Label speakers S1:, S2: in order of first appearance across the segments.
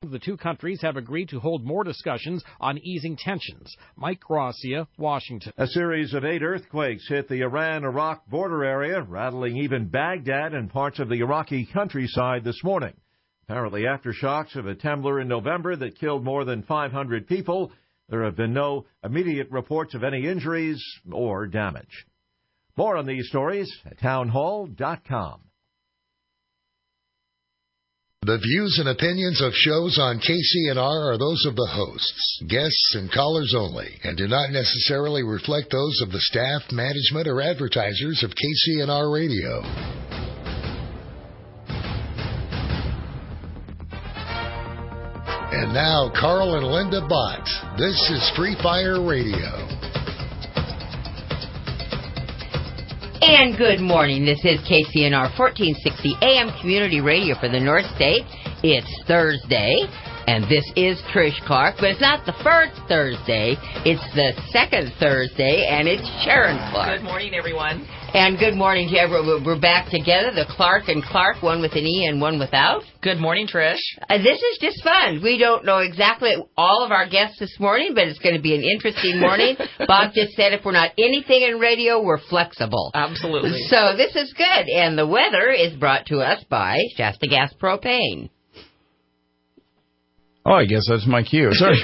S1: The two countries have agreed to hold more discussions on easing tensions. Mike Gracia, Washington.
S2: A series of 8 earthquakes hit the Iran-Iraq border area, rattling even Baghdad and parts of the Iraqi countryside this morning. Apparently aftershocks of a tremor in November that killed more than 500 people. There have been no immediate reports of any injuries or damage. More on these stories at townhall.com.
S3: The views and opinions of shows on KCNR are those of the hosts, guests, and callers only, and do not necessarily reflect those of the staff, management, or advertisers of KCNR Radio. And now, Carl and Linda Bott. This is Free Fire Radio.
S4: And good morning. This is KCNR 1460 AM Community Radio for the North State. It's Thursday, and this is Trish Clark, but it's not the first Thursday. It's the second Thursday, and it's Sharon Clark.
S5: Good morning, everyone.
S4: And good morning to everyone. We're back together, the Clark and Clark, one with an E and one without.
S5: Good morning, Trish.
S4: This is just fun. We don't know exactly all of our guests this morning, but it's going to be an interesting morning. Bob just said if we're not anything in radio, we're flexible.
S5: Absolutely.
S4: So this is good. And the weather is brought to us by Shasta Gas Propane.
S6: Oh, I guess that's my cue. Sorry.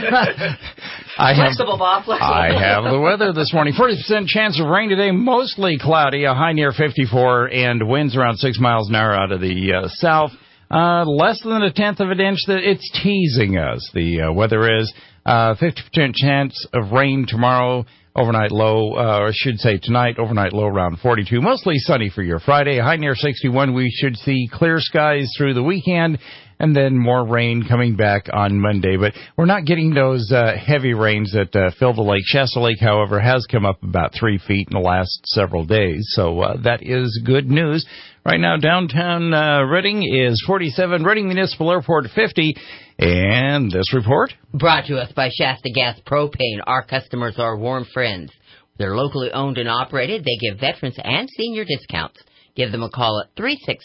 S5: Flexible, Bob. Flexible.
S6: I have the weather this morning. 40% chance of rain today, mostly cloudy, a high near 54, and winds around 6 miles an hour out of the south. Less than a tenth of an inch. It's teasing us. The weather is 50% chance of rain tomorrow. Overnight low, or I should say tonight, overnight low around 42. Mostly sunny for your Friday. A high near 61. We should see clear skies through the weekend, and then more rain coming back on Monday. But we're not getting those heavy rains that fill the lake. Shasta Lake, however, has come up about 3 feet in the last several days. So that is good news. Right now, downtown Reading is 47. Reading Municipal Airport 50. And this report?
S4: Brought to us by Shasta Gas Propane. Our customers are warm friends. They're locally owned and operated. They give veterans and senior discounts. Give them a call at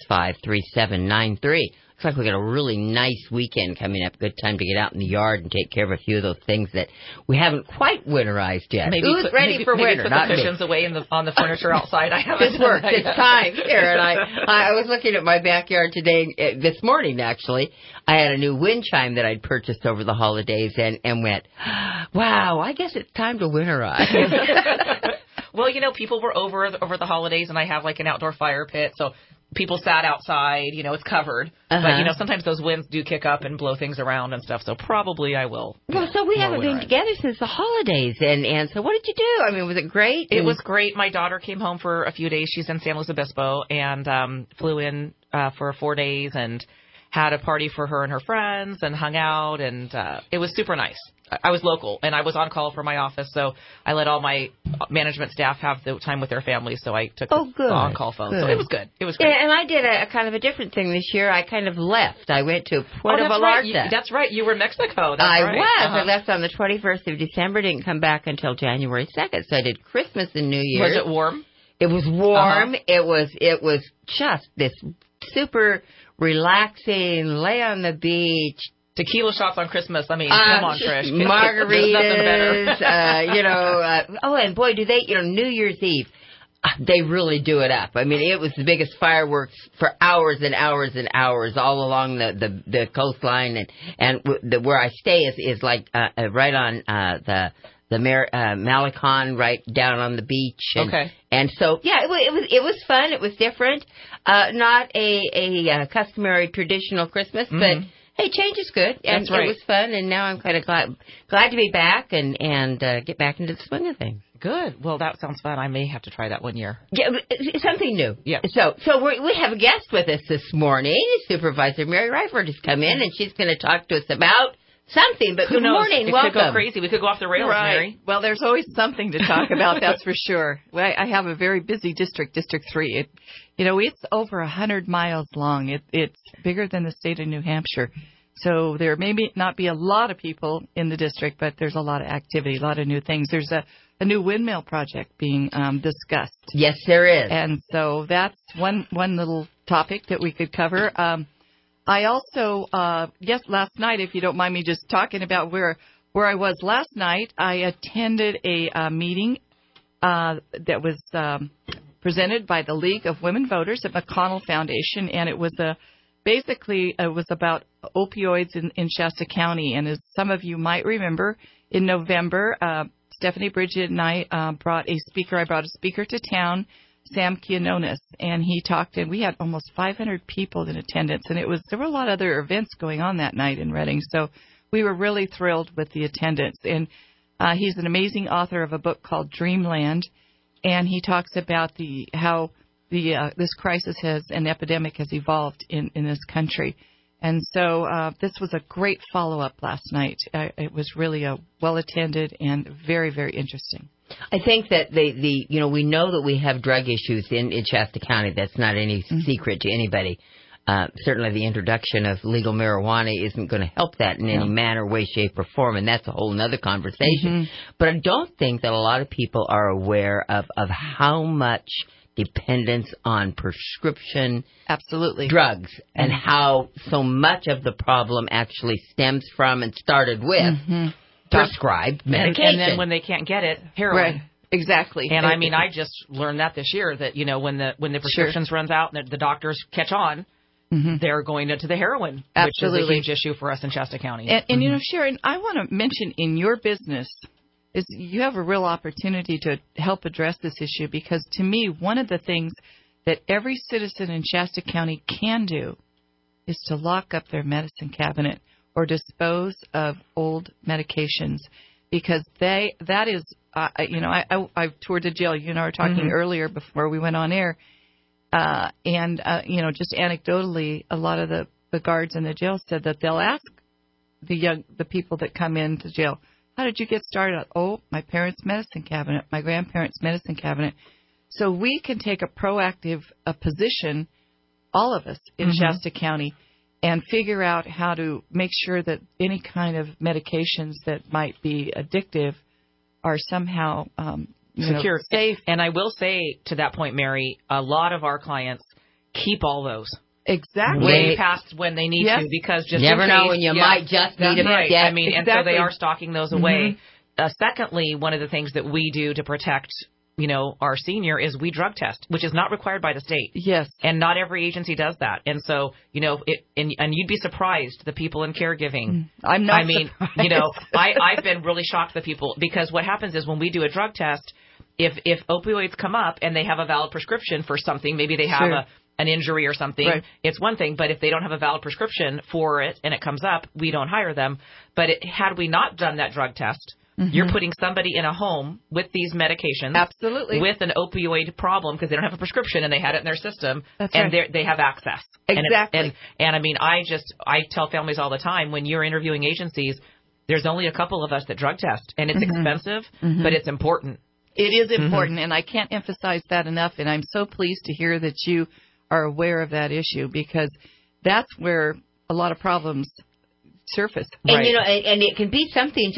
S4: 365-3793. Looks like we got a really nice weekend coming up. Good time to get out in the yard and take care of a few of those things that we haven't quite winterized yet. Who's ready for winter?
S5: Maybe put the cushions away on the furniture outside. I haven't.
S4: This works. It's time here. And I was looking at my backyard today, this morning actually. I had a new wind chime that I'd purchased over the holidays and went, wow, I guess it's time to winterize.
S5: Well, people were over the holidays, and I have like an outdoor fire pit, so people sat outside. It's covered.
S4: Uh-huh.
S5: But, sometimes those winds do kick up and blow things around and stuff, so probably I will.
S4: Well, so we haven't been together since the holidays, and so what did you do? I mean, was it great?
S5: It was great. My daughter came home for a few days. She's in San Luis Obispo, and flew in for 4 days and had a party for her and her friends and hung out, and it was super nice. I was local, and I was on call for my office, so I let all my management staff have the time with their families, so I took the on-call phone.
S4: Good.
S5: So it was good. It was great.
S4: Yeah, and I did a kind of a different thing this year. I kind of left. I went to Puerto Vallarta.
S5: That's right. You were in Mexico.
S4: I was. I left on the 21st of December, didn't come back until January 2nd, so I did Christmas and New Year's.
S5: Was it warm?
S4: It was warm. It was just this super relaxing, lay on the beach.
S5: Tequila shots on Christmas. I mean, come on, Trish.
S4: Margaritas, and boy, do they, New Year's Eve, they really do it up. I mean, it was the biggest fireworks for hours and hours and hours all along the coastline, and where I stay is like right on the Malecon, right down on the beach.
S5: Okay.
S4: And so, yeah, it was fun. It was different. Not a customary traditional Christmas, but hey, change is good, and
S5: That's right.
S4: It was fun, and now I'm kind of glad to be back and get back into the swing of things.
S5: Good. Well, that sounds fun. I may have to try that one year.
S4: Yeah, something new.
S5: Yeah.
S4: So we have a guest with us this morning. Supervisor Mary Reifert has come in, and she's going to talk to us about something. But good morning, welcome.
S5: It could go crazy. We could go off the rails,
S7: right.
S5: Mary.
S7: Well, there's always something to talk about, that's for sure. Well, I have a very busy district, District 3. It's over 100 miles long. It's bigger than the state of New Hampshire. So there may not be a lot of people in the district, but there's a lot of activity, a lot of new things. There's a new windmill project being discussed.
S4: Yes, there is.
S7: And so that's one little topic that we could cover. I also, last night, if you don't mind me just talking about where I was last night, I attended a meeting that was presented by the League of Women Voters at McConnell Foundation, and it was basically about opioids in Shasta County. And as some of you might remember, in November, Stephanie Bridget and I brought a speaker. I brought a speaker to town, Sam Kianonis, and he talked, and we had almost 500 people in attendance, and there were a lot of other events going on that night in Redding, so we were really thrilled with the attendance. And he's an amazing author of a book called Dreamland, and he talks about how this crisis and epidemic has evolved in this country. And so this was a great follow-up last night. It was really well-attended and very, very interesting.
S4: I think that we know that we have drug issues in Shasta County. That's not any secret to anybody. Certainly the introduction of legal marijuana isn't going to help that in any manner, way, shape, or form, and that's a whole other conversation. But I don't think that a lot of people are aware of how much dependence on prescription drugs and how so much of the problem actually stems from and started with prescribed medication.
S5: And then when they can't get it, heroin.
S7: Right. Exactly.
S5: And I mean, I just learned that this year that, when the prescriptions runs out and the doctors catch on, they're going to the heroin, which is a huge issue for us in Shasta County.
S7: And Sharon, I want to mention in your business is you have a real opportunity to help address this issue, because to me, one of the things that every citizen in Shasta County can do is to lock up their medicine cabinet or dispose of old medications, because I toured the jail. You and I were talking earlier before we went on air, just anecdotally, a lot of the guards in the jail said that they'll ask the people that come into jail, how did you get started? Oh, my parents' medicine cabinet, my grandparents' medicine cabinet. So we can take a proactive position, all of us in Shasta County, and figure out how to make sure that any kind of medications that might be addictive are somehow
S5: secure,
S7: safe.
S5: And I will say to that point, Mary, a lot of our clients keep all those.
S7: Exactly.
S5: Way past when they need to, because just
S4: never
S5: in
S4: know
S5: case,
S4: when you might just need them.
S5: Right.
S4: Yeah,
S5: I mean, and so they are stocking those away. Secondly, one of the things that we do to protect our senior is we drug test, which is not required by the state.
S7: Yes.
S5: And not every agency does that. And so, and you'd be surprised, the people in caregiving.
S7: I'm not
S5: surprised. I've been really shocked the people, because what happens is when we do a drug test, if opioids come up and they have a valid prescription for something, maybe they have an injury or something, it's one thing. But if they don't have a valid prescription for it and it comes up, we don't hire them. But had we not done that drug test, you're putting somebody in a home with these medications, with an opioid problem, because they don't have a prescription and they had it in their system, they have access.
S7: Exactly.
S5: And I mean, I tell families all the time, when you're interviewing agencies, there's only a couple of us that drug test, and it's expensive, but it's important.
S7: It is important, and I can't emphasize that enough. And I'm so pleased to hear that you are aware of that issue, because that's where a lot of problems surface.
S4: And and it can be something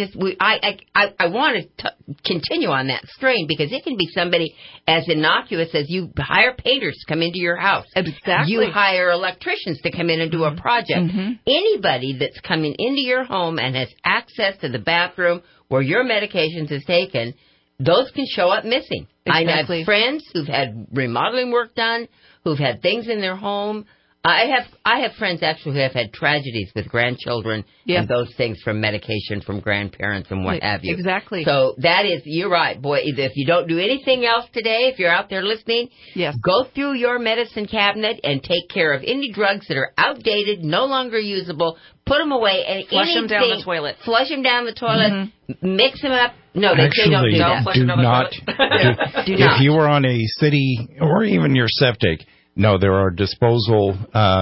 S4: I want to continue on that strain, because it can be somebody as innocuous as you hire painters to come into your house.
S7: Exactly.
S4: You hire electricians to come in and do a project. Anybody that's coming into your home and has access to the bathroom where your medications is taken, those can show up missing.
S7: Exactly.
S4: I have friends who've had remodeling work done, who've had things in their home. I have friends actually who have had tragedies with grandchildren and those things from medication from grandparents and what have you.
S7: Exactly.
S4: So you're right, boy. If you don't do anything else today, if you're out there listening, go through your medicine cabinet and take care of any drugs that are outdated, no longer usable. Put them away. And
S5: flush them down the toilet.
S4: Flush them down the toilet. Mix them up. No, they say don't do that.
S6: Do not. If you were on a city or even your septic. No, there are disposal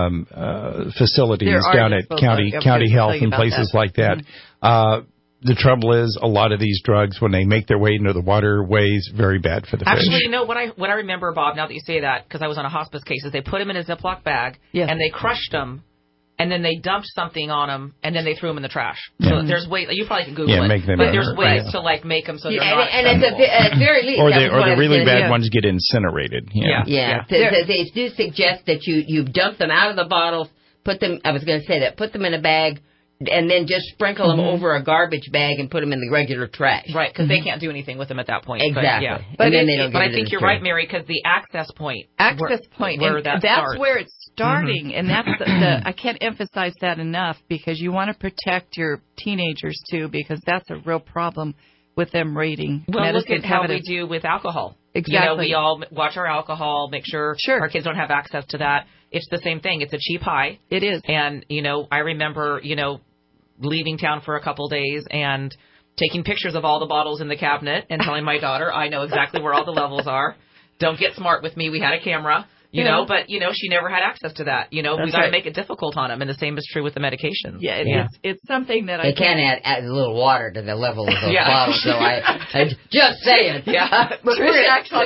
S6: facilities down at county health and places like that. The trouble is, a lot of these drugs, when they make their way into the waterways, very bad for the fish.
S5: Actually, what I remember, Bob, now that you say that, because I was on a hospice case, is they put them in a Ziploc bag and they crushed them. And then they dumped something on them, and then they threw them in the trash. So there's ways. You probably can Google it. But there's ways to make them so they're not.
S4: And at very least,
S6: or the really bad ones get incinerated.
S4: They do suggest that you dump them out of the bottles, put them in a bag, and then just sprinkle them over a garbage bag and put them in the regular trash.
S5: Right, because they can't do anything with them at that point.
S4: Exactly.
S5: But,
S4: then
S5: I think you're right, Mary, because the access point. Where
S7: that's where it's starting, and that's I can't emphasize that enough, because you want to protect your teenagers too, because that's a real problem with them raiding medicine.
S5: Look at how we do with alcohol.
S7: Exactly.
S5: We all watch our alcohol, make sure our kids don't have access to that. It's the same thing. It's a cheap high.
S7: It is.
S5: And, I remember, leaving town for a couple days and taking pictures of all the bottles in the cabinet and telling my daughter, I know exactly where all the levels are. Don't get smart with me. We had a camera, but, she never had access to that. We got to make it difficult on them. And the same is true with the medications.
S7: It's something that
S4: they can't add a little water to the level of those bottles. So I just saying.
S7: But Trish actually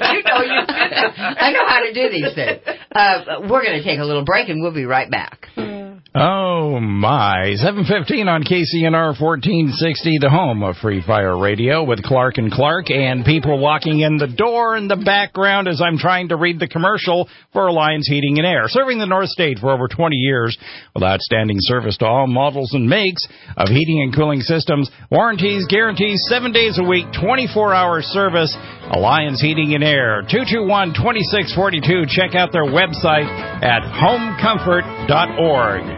S4: I know how to do these things. We're going to take a little break, and we'll be right back.
S6: Oh, my. 7:15 on KCNR 1460, the home of Free Fire Radio, with Clark and Clark, and people walking in the door in the background as I'm trying to read the commercial for Alliance Heating and Air. Serving the North State for over 20 years with outstanding service to all models and makes of heating and cooling systems. Warranties, guarantees, 7 days a week, 24-hour service. Alliance Heating and Air, 221-2642. Check out their website at homecomfort.org.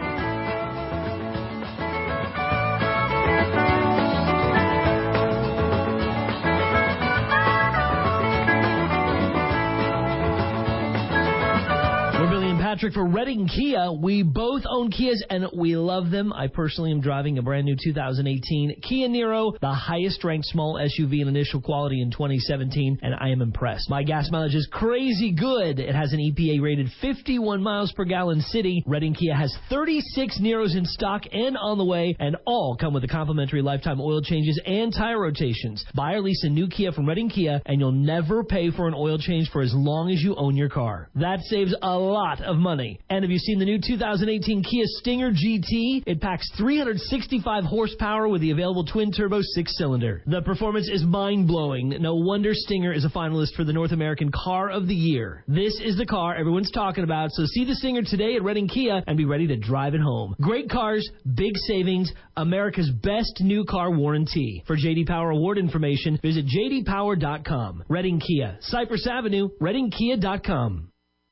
S8: Patrick for Redding Kia. We both own Kias and we love them. I personally am driving a brand new 2018 Kia Niro, the highest ranked small SUV in initial quality in 2017, and I am impressed. My gas mileage is crazy good. It has an EPA rated 51 miles per gallon city. Redding Kia has 36 Niros in stock and on the way, and all come with a complimentary lifetime oil changes and tire rotations. Buy or lease a new Kia from Redding Kia, and you'll never pay for an oil change for as long as you own your car. That saves a lot of money. And have you seen the new 2018 Kia Stinger GT? It packs 365 horsepower with the available twin-turbo 6-cylinder. The performance is mind-blowing. No wonder Stinger is a finalist for the North American Car of the Year. This is the car everyone's talking about, so see the Stinger today at Redding Kia and be ready to drive it home. Great cars, big savings, America's best new car warranty. For J.D. Power award information, visit jdpower.com. Redding Kia, Cypress Avenue, reddingkia.com.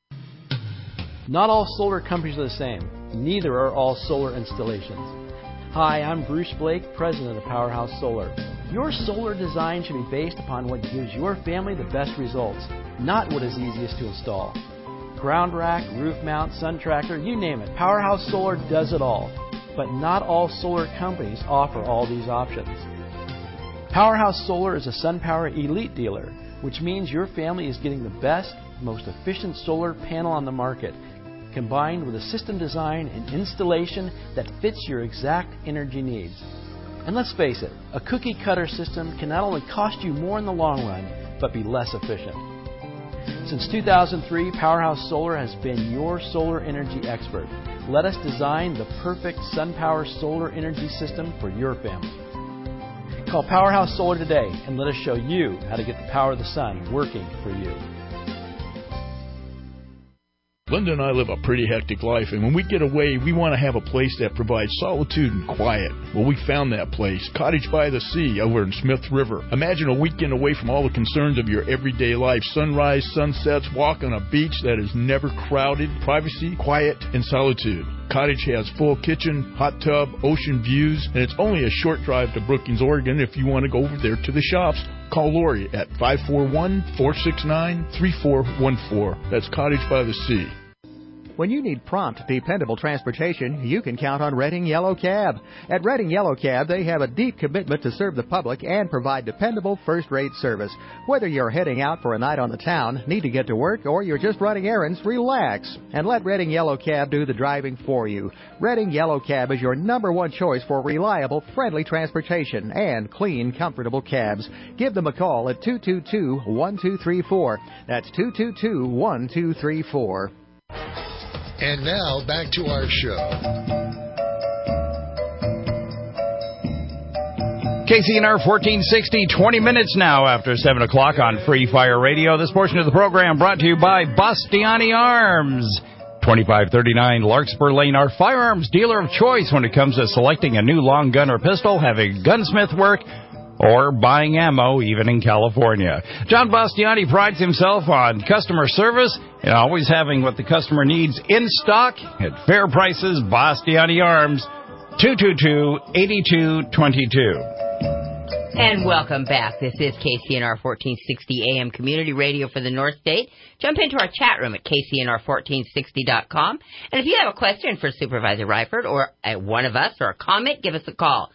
S9: Not all solar companies are the same. Neither are all solar installations. Hi, I'm Bruce Blake, president of Powerhouse Solar. Your solar design should be based upon what gives your family the best results, not what is easiest to install. Ground rack, roof mount, sun tracker, you name it. Powerhouse Solar does it all. But not all solar companies offer all these options. Powerhouse Solar is a SunPower Elite dealer, which means your family is getting the best, most efficient solar panel on the market, combined with a system design and installation that fits your exact energy needs. And let's face it, a cookie cutter system can not only cost you more in the long run, but be less efficient. Since 2003, Powerhouse Solar has been your solar energy expert. Let us design the perfect SunPower solar energy system for your family. Call Powerhouse Solar today and let us show you how to get the power of the sun working for you.
S10: Linda and I live a pretty hectic life, and when we get away, we want to have a place that provides solitude and quiet. Well, we found that place, Cottage by the Sea, over in Smith River. Imagine a weekend away from all the concerns of your everyday life. Sunrise, sunsets, walk on a beach that is never crowded, privacy, quiet, and solitude. Cottage has full kitchen, hot tub, ocean views, and it's only a short drive to Brookings, Oregon if you want to go over there to the shops. Call Lori at 541-469-3414. That's Cottage by the Sea.
S11: When you need prompt, dependable transportation, you can count on Redding Yellow Cab. At Redding Yellow Cab, they have a deep commitment to serve the public and provide dependable first-rate service. Whether you're heading out for a night on the town, need to get to work, or you're just running errands, relax and let Redding Yellow Cab do the driving for you. Redding Yellow Cab is your number one choice for reliable, friendly transportation and clean, comfortable cabs. Give them a call at 222-1234. That's 222-1234.
S3: And now, back to our show.
S6: KCNR 1460, 20 minutes now after 7 o'clock on Free Fire Radio. This portion of the program brought to you by Bastiani Arms. 2539 Larkspur Lane, our firearms dealer of choice when it comes to selecting a new long gun or pistol, having gunsmith work, or buying ammo, even in California. John Bastiani prides himself on customer service and always having what the customer needs in stock at fair prices. Bastiani Arms, 222-8222.
S4: And welcome back. This is KCNR 1460 AM Community Radio for the North State. Jump into our chat room at kcnr1460.com. And if you have a question for Supervisor Reifert or one of us or a comment, give us a call,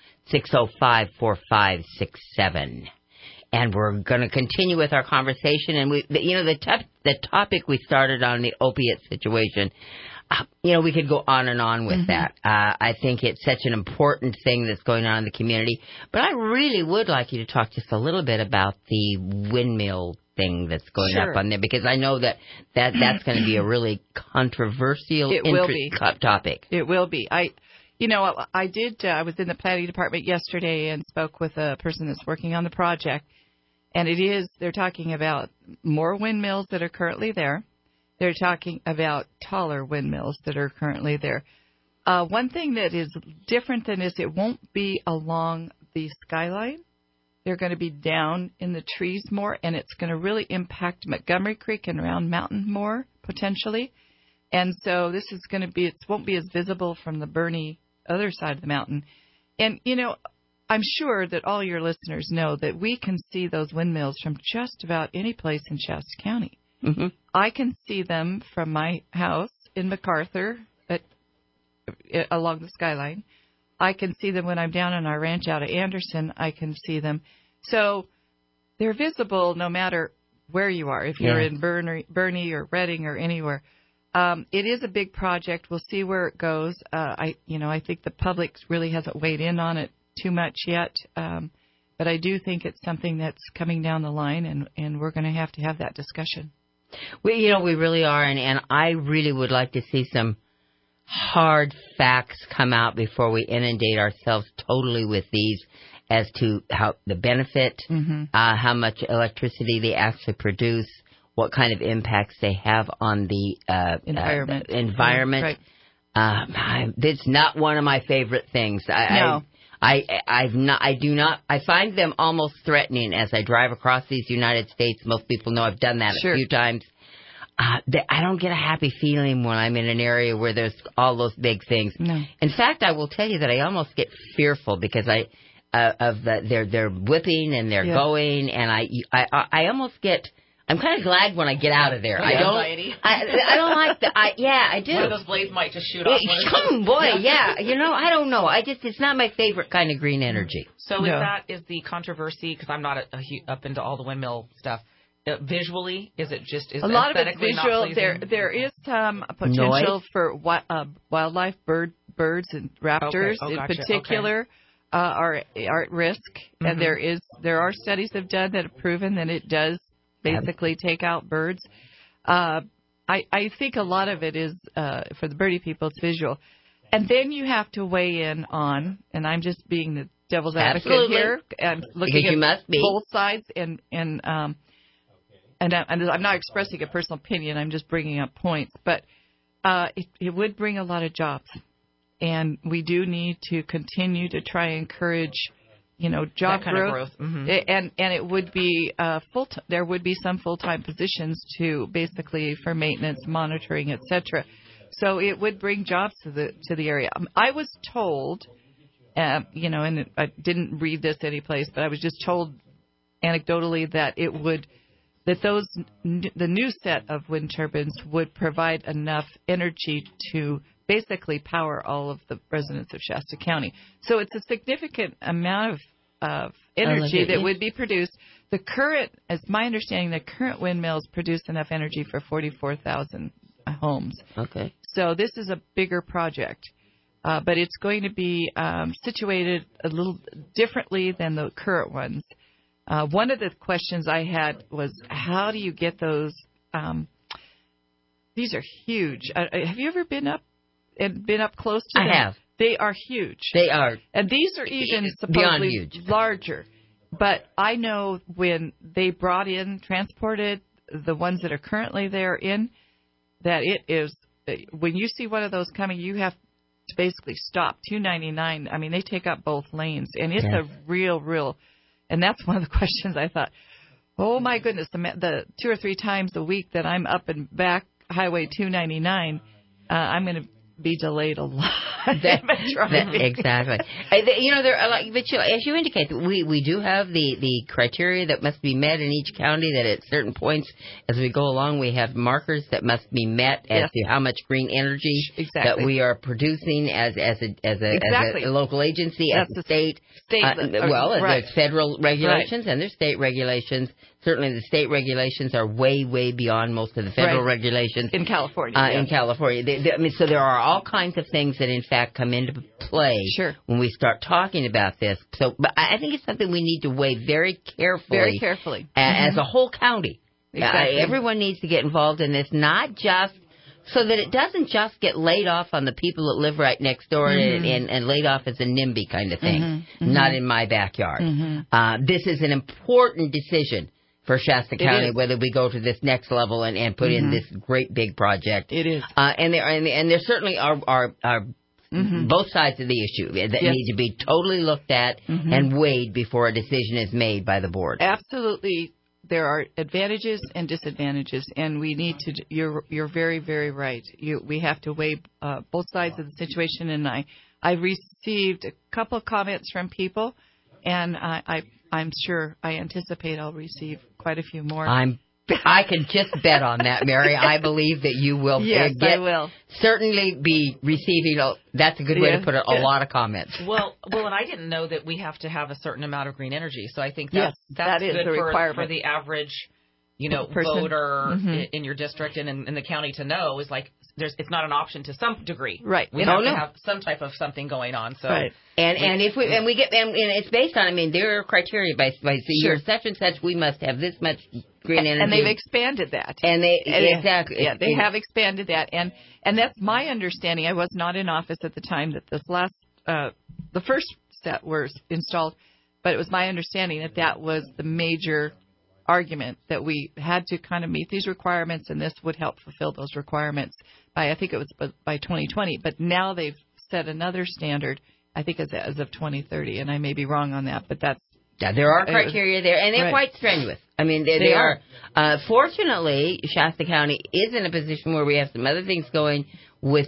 S4: 605-4567. And we're going to continue with our conversation. And the topic we started on, the opiate situation, we could go on and on with that. I think it's such an important thing that's going on in the community. But I really would like you to talk just a little bit about the windmill thing that's going up on there, because I know that's going to be a really controversial topic.
S7: It will be. I was in the planning department yesterday and spoke with a person that's working on the project. And they're talking about more windmills that are currently there. They're talking about taller windmills that are currently there. One thing that is different than this, it won't be along the skyline. They're going to be down in the trees more, and it's going to really impact Montgomery Creek and Round Mountain more, potentially. And so this is going to be, it won't be as visible from the Bernie other side of the mountain. And, I'm sure that all your listeners know that we can see those windmills from just about any place in Shasta County. Mm-hmm. I can see them from my house in MacArthur along the skyline. I can see them when I'm down on our ranch out of Anderson. I can see them. So they're visible no matter where you are, if you're in Bernie or Redding or anywhere. It is a big project. We'll see where it goes. I think the public really hasn't weighed in on it too much yet. But I do think it's something that's coming down the line, and we're going to have that discussion.
S4: We really are, and I really would like to see some hard facts come out before we inundate ourselves totally with these as to how the benefit, how much electricity they actually produce, what kind of impacts they have on the environment.
S7: Right.
S4: It's not one of my favorite things.
S7: No.
S4: I find them almost threatening as I drive across these United States. Most people know I've done that a few times. I don't get a happy feeling when I'm in an area where there's all those big things. No. In fact, I will tell you that I almost get fearful because they're whipping and they're going, and I almost get. I'm kind of glad when I get out of there. I don't like the. I do.
S5: One of those blades might just shoot off.
S4: I don't know. It's not my favorite kind of green energy.
S5: So that is the controversy, because I'm not up into all the windmill stuff. Visually, is a
S7: lot of it's visual. There is some potential for wildlife, birds and raptors in particular are at risk, and there are studies have done that have proven that it does basically take out birds. I think a lot of it is for the birdie people, it's visual, and then you have to weigh in on, and I'm just being the devil's advocate here and looking at both sides and I'm not expressing a personal opinion. I'm just bringing up points. But it would bring a lot of jobs. And we do need to continue to try and encourage, job growth. Mm-hmm. And it would be there would be some full-time positions for maintenance, monitoring, etc. So it would bring jobs to the area. I was told, and I didn't read this anyplace, but I was just told anecdotally that the new set of wind turbines would provide enough energy to basically power all of the residents of Shasta County. So it's a significant amount of energy that would be produced. As my understanding, the current windmills produce enough energy for 44,000 homes.
S4: Okay.
S7: So this is a bigger project, but it's going to be situated a little differently than the current ones. One of the questions I had was, how do you get those? These are huge. Have you ever been up close to them?
S4: I have.
S7: They are huge.
S4: They are.
S7: And these are even supposedly larger. But I know when they transported the ones that are currently there that it is when you see one of those coming, you have to basically stop. 299. I mean, they take up both lanes, and it's a real. And that's one of the questions I thought. Oh my goodness, the 2 or 3 times a week that I'm up and back Highway 299, I'm going to be delayed a lot.
S4: Exactly. There are as you indicate, we do have the criteria that must be met in each county. That at certain points, as we go along, we have markers that must be met as to how much green energy that we are producing as a local agency, as a state. There's federal regulations and there's state regulations. Certainly, the state regulations are way, way beyond most of the federal regulations
S7: in California.
S4: In California, so there are all kinds of things that, in fact, come into play when we start talking about this. So, but I think it's something we need to weigh very carefully, as a whole county.
S7: Exactly.
S4: Everyone needs to get involved in this, not just so that it doesn't just get laid off on the people that live right next door and laid off as a NIMBY kind of thing. Not in my backyard. This is an important decision for Shasta County, whether we go to this next level and put in this great big project.
S7: It is.
S4: And there certainly are both sides of the issue that need to be totally looked at and weighed before a decision is made by the board.
S7: Absolutely. There are advantages and disadvantages, and we need to. You're very, very right. We have to weigh both sides of the situation, and I received a couple of comments from people, and I'm sure, I anticipate I'll receive quite a few more.
S4: I can just bet on that, Mary. I believe that you will.
S7: Yes, I will.
S4: Certainly be receiving, that's a good way to put it, a lot of comments.
S5: Well, and I didn't know that we have to have a certain amount of green energy. So I think that's
S7: that is
S5: good
S7: the requirement
S5: for the average, voter in your district and in the county to know is like, it's not an option to some degree.
S7: Right.
S5: We have to have some type of something going on. So
S7: right.
S4: And it's based on, there are criteria by year such and such, we must have this much green energy.
S7: And they've expanded that. They have expanded that. And that's my understanding. I was not in office at the time that this last, the first set was installed, but it was my understanding that was the major argument, that we had to kind of meet these requirements, and this would help fulfill those requirements I think it was by 2020. But now they've set another standard, I think as of 2030, and I may be wrong on that, but that's...
S4: Yeah, there are criteria there, and they're quite strenuous. They are. Fortunately, Shasta County is in a position where we have some other things going with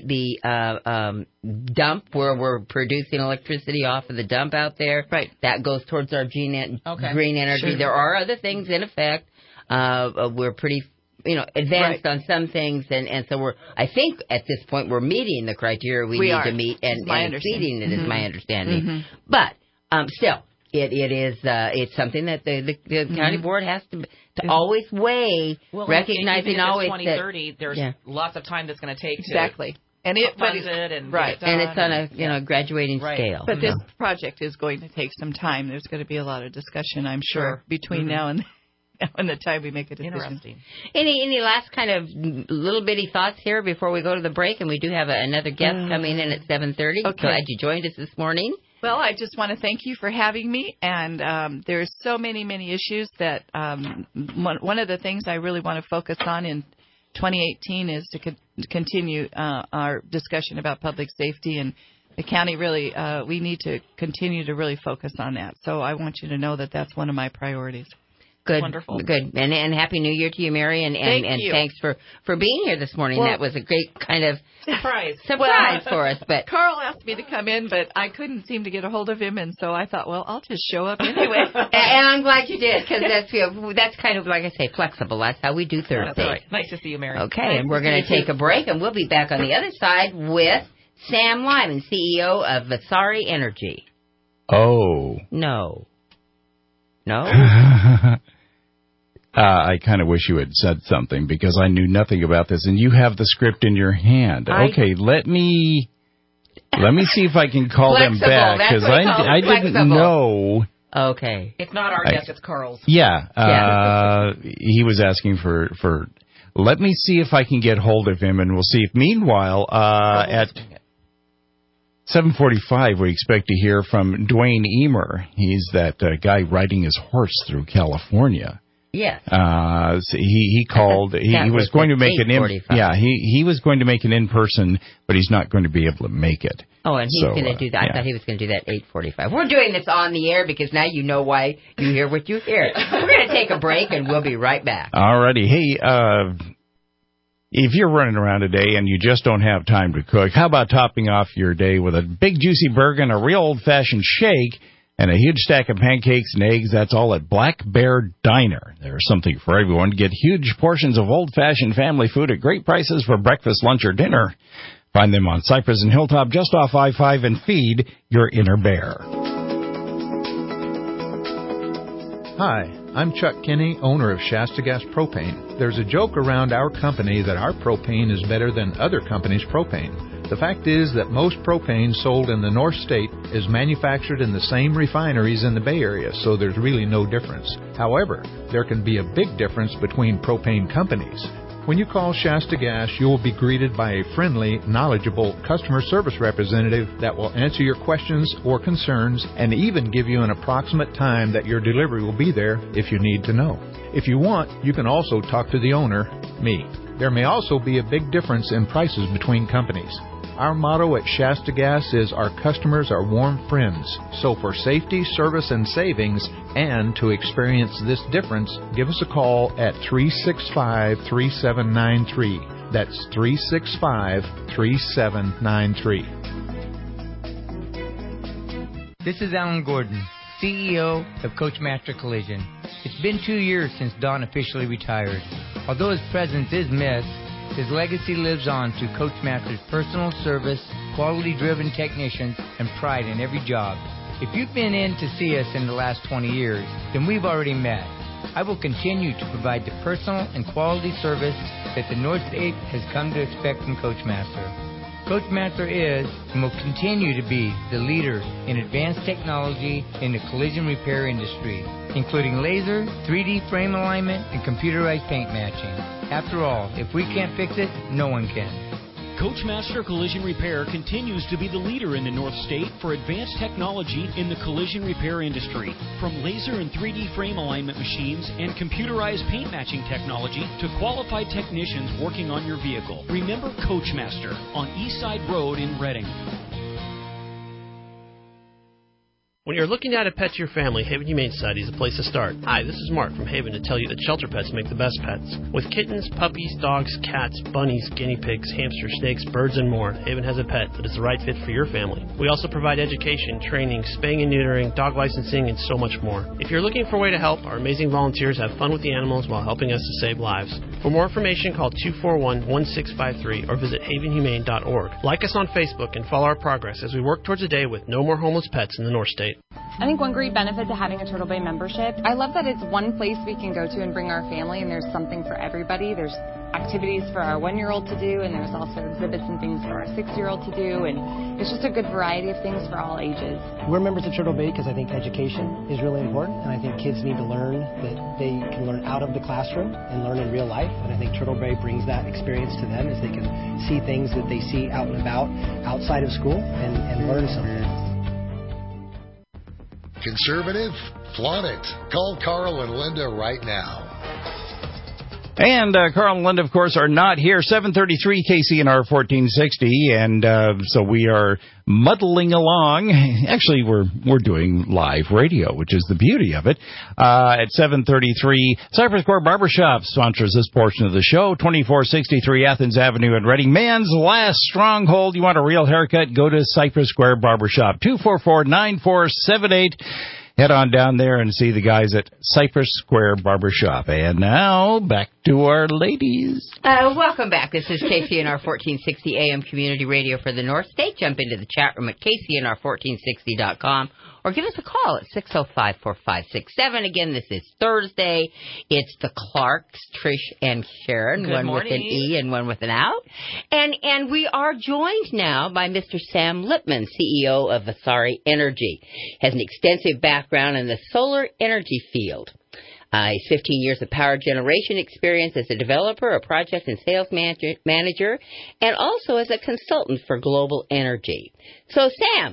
S4: the dump, where we're producing electricity off of the dump out there.
S7: Right.
S4: That goes towards our green energy.
S7: Sure.
S4: There are other things in effect. We're pretty advanced on some things, and so I think at this point we're meeting the criteria we need to meet, and exceeding it is my understanding. But still, it's something that the county board has to always weigh, recognizing
S5: if
S4: always
S5: 2030, there's lots of time that's going to take
S7: exactly. And it
S5: funds it and
S4: and it's on a graduating scale.
S7: But this project is going to take some time. There's going to be a lot of discussion, I'm sure, between now and the time we make a decision.
S5: Interesting.
S4: Any last kind of little bitty thoughts here before we go to the break? And we do have another guest coming in at 7:30.
S7: Okay.
S4: Glad you joined us this morning.
S7: Well, I just want to thank you for having me. And there's so many issues that one of the things I really want to focus on in 2018 is to continue our discussion about public safety. And the county really, we need to continue to really focus on that. So I want you to know that that's one of my priorities.
S4: Good.
S5: Wonderful.
S4: Good. And Happy New Year to you, Mary. And thanks for being here this morning.
S7: Well,
S4: that was a great kind of
S5: surprise
S4: for us. But
S7: Carl asked me to come in, but I couldn't seem to get a hold of him. And so I thought, well, I'll just show up anyway.
S4: and I'm glad you did, because that's kind of, like I say, flexible. That's how we do Thursday.
S5: That's right. Nice to see you, Mary.
S4: Okay.
S5: Nice
S4: and we're going to take a break, and we'll be back on the other side with Sam Lyman, CEO of Vasari Energy.
S6: Oh.
S4: No.
S6: I kind of wish you had said something, because I knew nothing about this, and you have the script in your hand. Okay, let me see if I can call them back, because I didn't know.
S4: Okay.
S5: It's not our guest, it's Carl's.
S6: Yeah. He was asking for. Let me see if I can get hold of him, and we'll see if. Meanwhile, at 7:45, we expect to hear from Dwayne Emer. He's that guy riding his horse through California.
S4: Yes.
S6: So he called. He was going to make an he was going to make an in-person, but he's not going to be able to make it.
S4: Oh, and he's going to do that. I thought he was going to do that 8:45. We're doing this on the air because now you know why you hear what you hear. We're going to take a break, and we'll be right back.
S6: Alrighty. Hey, if you're running around today and you just don't have time to cook, how about topping off your day with a big juicy burger and a real old-fashioned shake and a huge stack of pancakes and eggs? That's all at Black Bear Diner. There's something for everyone. Get huge portions of old-fashioned family food at great prices for breakfast, lunch, or dinner. Find them on Cypress and Hilltop just off I-5 and feed your inner bear.
S12: Hi, I'm Chuck Kinney, owner of Shasta Gas Propane. There's a joke around our company that our propane is better than other companies' propane. The fact is that most propane sold in the North State is manufactured in the same refineries in the Bay Area, so there's really no difference. However, there can be a big difference between propane companies. When you call Shasta Gas, you will be greeted by a friendly, knowledgeable customer service representative that will answer your questions or concerns and even give you an approximate time that your delivery will be there if you need to know. If you want, you can also talk to the owner, me. There may also be a big difference in prices between companies. Our motto at Shasta Gas is our customers are warm friends. So for safety, service, and savings, and to experience this difference, give us a call at 365-3793. That's 365-3793.
S13: This is Alan Gordon, CEO of Coachmaster Collision. It's been 2 years since Don officially retired. Although his presence is missed, his legacy lives on through Coachmaster's personal service, quality-driven technicians, and pride in every job. If you've been in to see us in the last 20 years, then we've already met. I will continue to provide the personal and quality service that the North State has come to expect from Coachmaster. Coachmaster is and will continue to be the leader in advanced technology in the collision repair industry, including laser, 3D frame alignment, and computerized paint matching. After all, if we can't fix it, no one can.
S14: Coachmaster Collision Repair continues to be the leader in the North State for advanced technology in the collision repair industry. From laser and 3D frame alignment machines and computerized paint matching technology to qualified technicians working on your vehicle. Remember Coachmaster on Eastside Road in Reading.
S15: When you're looking to add a pet to your family, Haven Humane Society is a place to start. Hi, this is Mark from Haven to tell you that shelter pets make the best pets. With kittens, puppies, dogs, cats, bunnies, guinea pigs, hamsters, snakes, birds, and more, Haven has a pet that is the right fit for your family. We also provide education, training, spaying and neutering, dog licensing, and so much more. If you're looking for a way to help, our amazing volunteers have fun with the animals while helping us to save lives. For more information, call 241-1653 or visit havenhumane.org. Like us on Facebook and follow our progress as we work towards a day with no more homeless pets in the North State.
S16: I think one great benefit to having a Turtle Bay membership, I love that it's one place we can go to and bring our family, and there's something for everybody. There's activities for our 1-year-old to do, and there's also exhibits and things for our 6-year-old to do, and it's just a good variety of things for all ages.
S17: We're members of Turtle Bay because I think education is really important, and I think kids need to learn that they can learn out of the classroom and learn in real life, and I think Turtle Bay brings that experience to them as they can see things that they see out and about outside of school and learn something.
S3: Conservative? Flaunt it. Call Carl and Linda right now.
S6: And Carl and Linda, of course, are not here. 733 KCNR 1460, and so we are muddling along. Actually, we're doing live radio, which is the beauty of it. At 733, Cypress Square Barbershop sponsors this portion of the show. 2463 Athens Avenue in Reading. Man's last stronghold. You want a real haircut? Go to Cypress Square Barbershop. 244-9478. Head on down there and see the guys at Cypress Square Barbershop. And now, back to our ladies.
S4: Welcome back. This is KCNR 1460 AM Community Radio for the North State. Jump into the chat room at KCNR1460.com or give us a call at 605-4567. Again, this is Thursday. It's the Clarks, Trish and Sharon.
S5: Good
S4: one
S5: morning.
S4: with an E and one with an out. And we are joined now by Mr. Sam Lipman, CEO of Vasari Energy. He has an extensive background in the solar energy field. He's 15 years of power generation experience as a developer, a project and sales manager, and also as a consultant for Global Energy. So, Sam,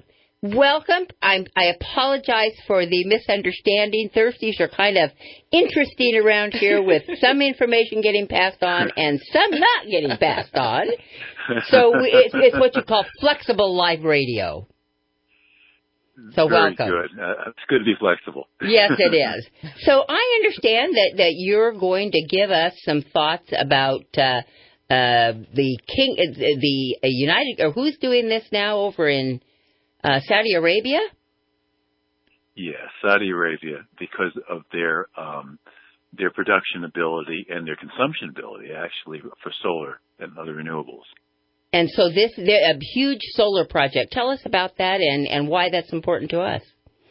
S4: Welcome. I apologize for the misunderstanding. Thursdays are kind of interesting around here with some information getting passed on and some not getting passed on. So it's what you call flexible live radio. So
S18: Very
S4: welcome.
S18: Good. It's good to be flexible.
S4: Yes, it is. So I understand that you're going to give us some thoughts about the United, or who's doing this now over in Saudi Arabia?
S18: Yeah, Saudi Arabia, because of their production ability and their consumption ability, actually, for solar and other renewables.
S4: And so they're a huge solar project. Tell us about that and why that's important to us.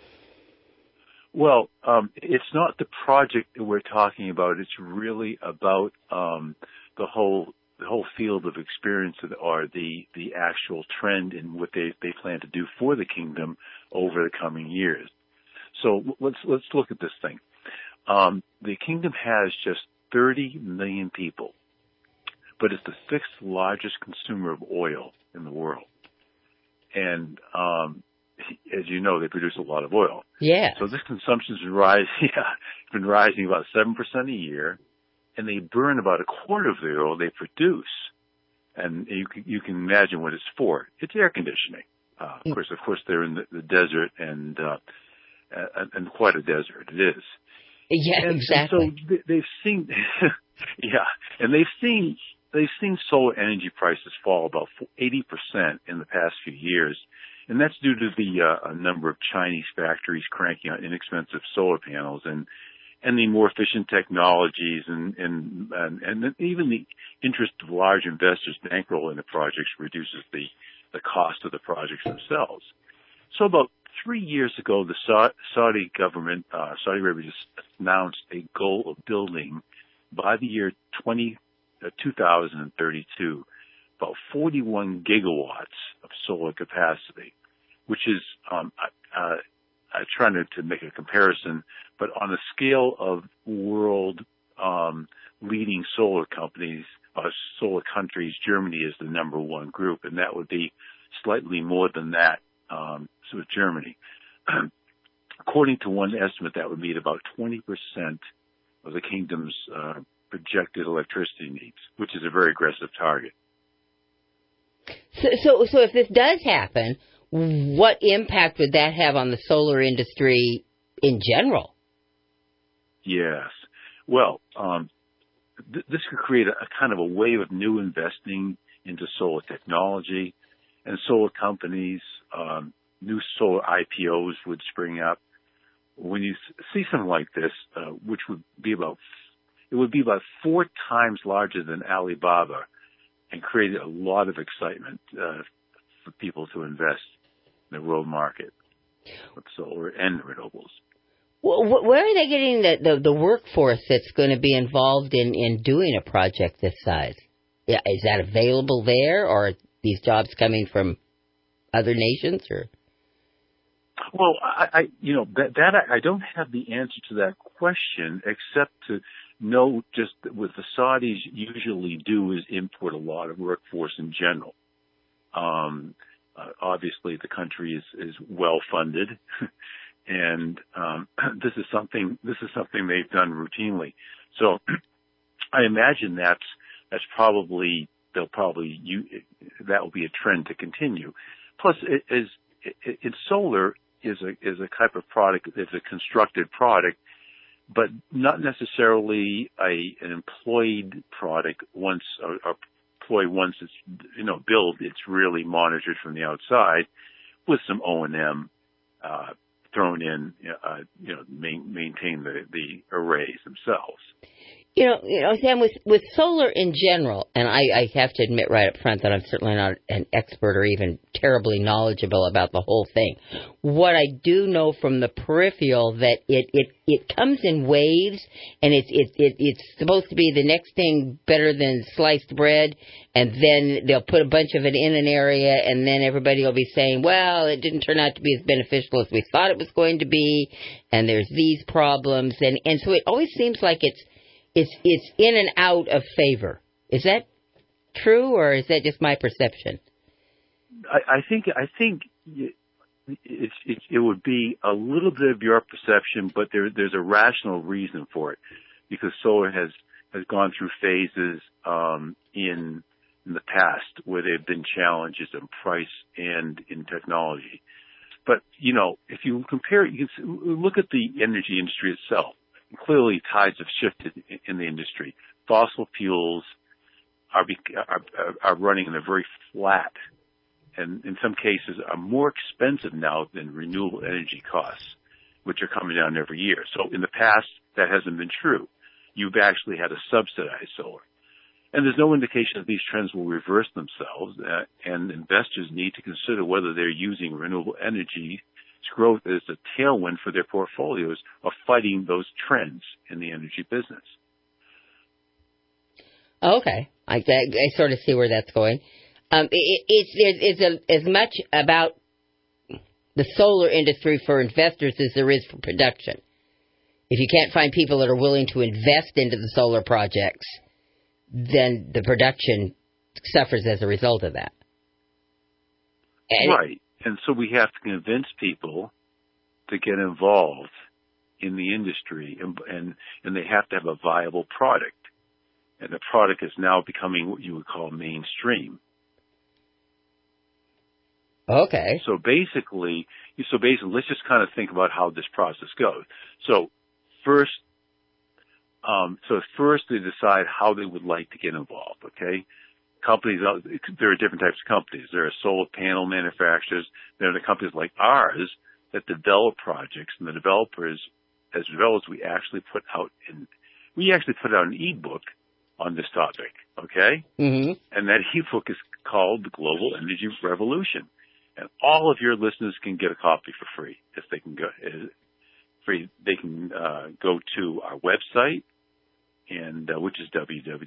S18: Well, it's not the project that we're talking about. It's really about the whole field of experience, or the actual trend in what they plan to do for the kingdom over the coming years. So let's look at this thing. The kingdom has just 30 million people, but it's the 6th largest consumer of oil in the world. And as you know, they produce a lot of oil.
S4: Yeah.
S18: So this consumption's been rising about 7% a year. And they burn about a quarter of the oil they produce, and you can imagine what it's for. It's air conditioning. Of course, they're in the desert, and quite a desert it is.
S4: Yeah, exactly.
S18: And so they've seen, and they've seen solar energy prices fall about 80% in the past few years, and that's due to the number of Chinese factories cranking out inexpensive solar panels and the more efficient technologies and even the interest of large investors bankrolling the projects reduces the cost of the projects themselves. So about 3 years ago, the Saudi government, Saudi Arabia, just announced a goal of building by the year 2032 about 41 gigawatts of solar capacity, which is I try to make a comparison, but on a scale of world leading solar companies, solar countries, Germany is the number one group, and that would be slightly more than that with Germany. According to one estimate, that would meet about 20% of the kingdom's projected electricity needs, which is a very aggressive target.
S4: So if this does happen, what impact would that have on the solar industry in general?
S18: Yes. Well, this could create a kind of a wave of new investing into solar technology and solar companies. New solar IPOs would spring up. When you see something like this, which would be about 4 times larger than Alibaba, and create a lot of excitement for people to invest in the world market with solar and renewables.
S4: Well, where are they getting the workforce that's going to be involved in doing a project this size? Yeah, is that available there, or are these jobs coming from other nations? Or
S18: well, I don't have the answer to that question, except to know just that what the Saudis usually do is import a lot of workforce in general. Obviously, the country is well funded. And this is something they've done routinely. So I imagine that will be a trend to continue. Plus, solar is a type of product. It's a constructed product, but not necessarily an employed product. Once it's built, it's really monitored from the outside with some O&M thrown in, maintain the arrays themselves.
S4: Sam, with solar in general, and I have to admit right up front that I'm certainly not an expert or even terribly knowledgeable about the whole thing. What I do know from the peripheral that it comes in waves, and it's supposed to be the next thing better than sliced bread, and then they'll put a bunch of it in an area, and then everybody will be saying, well, it didn't turn out to be as beneficial as we thought it was going to be, and there's these problems, and so it always seems like it's in and out of favor. Is that true, or is that just my perception?
S18: I think it would be a little bit of your perception, but there's a rational reason for it, because solar has gone through phases in the past where there have been challenges in price and in technology. But, if you compare, you can look at the energy industry itself. Clearly, tides have shifted in the industry. Fossil fuels are running in a very flat, and in some cases are more expensive now than renewable energy costs, which are coming down every year. So in the past, that hasn't been true. You've actually had to subsidize solar. And there's no indication that these trends will reverse themselves, and investors need to consider whether they're using renewable energy growth as a tailwind for their portfolios or fighting those trends in the energy business.
S4: Okay. I sort of see where that's going. It's as much about the solar industry for investors as there is for production. If you can't find people that are willing to invest into the solar projects, then the production suffers as a result of that.
S18: Right. And so we have to convince people to get involved in the industry, and they have to have a viable product. And the product is now becoming what you would call mainstream.
S4: Okay.
S18: So basically, let's just kind of think about how this process goes. So first they decide how they would like to get involved, okay? Companies, there are different types of companies. There are solar panel manufacturers. There are the companies like ours that develop projects, and the developers, as developers, we actually put out an ebook on this topic, okay?
S4: Mm-hmm.
S18: And that ebook is called The Global Energy Revolution. And all of your listeners can get a copy for free if they can go. They can go to our website, and which is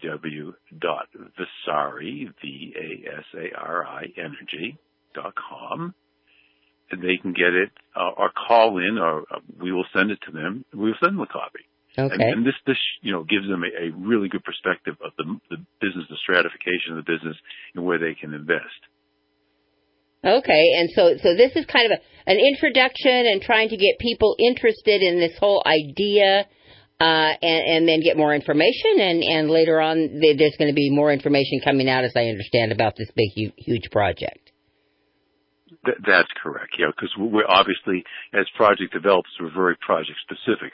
S18: www.vasari, VASARI, energy.com. And they can get it, or call in, or we will send it to them. We will send them a copy.
S4: Okay.
S18: And this gives them a really good perspective of the business, the stratification of the business, and where they can invest.
S4: Okay, and so this is kind of an introduction and trying to get people interested in this whole idea, and then get more information, and later on there's going to be more information coming out, as I understand, about this big, huge project.
S18: That's correct, yeah, because we're obviously, as project developers, we're very project specific.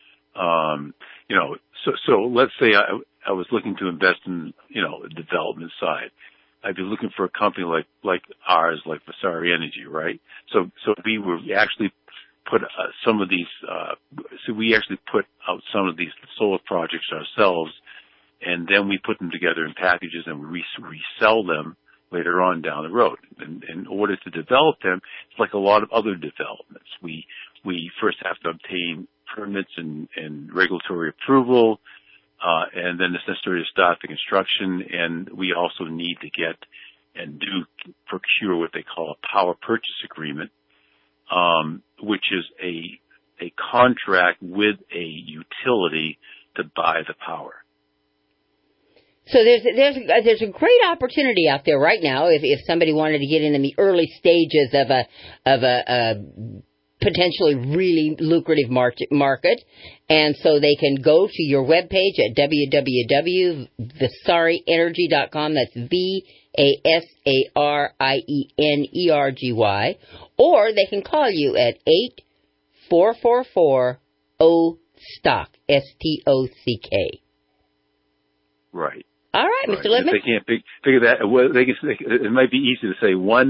S18: So let's say I was looking to invest in, the development side. I'd be looking for a company like ours, like Vasari Energy, right? So we actually put some of these, we actually put out some of these solar projects ourselves, and then we put them together in packages and we resell them later on down the road. And in order to develop them, it's like a lot of other developments. We first have to obtain permits and regulatory approval, and then it's necessary to start the construction, and we also need to get and do procure what they call a power purchase agreement, which is a contract with a utility to buy the power.
S4: So there's a great opportunity out there right now if somebody wanted to get in the early stages of a potentially really lucrative market, and so they can go to your webpage at www.vasarienergy.com. That's VASARIENERGY, or they can call you at 84440-STOCK, STOCK.
S18: Right.
S4: All right, Mr. Lippman.
S18: If they can't figure that, well, it might be easy to say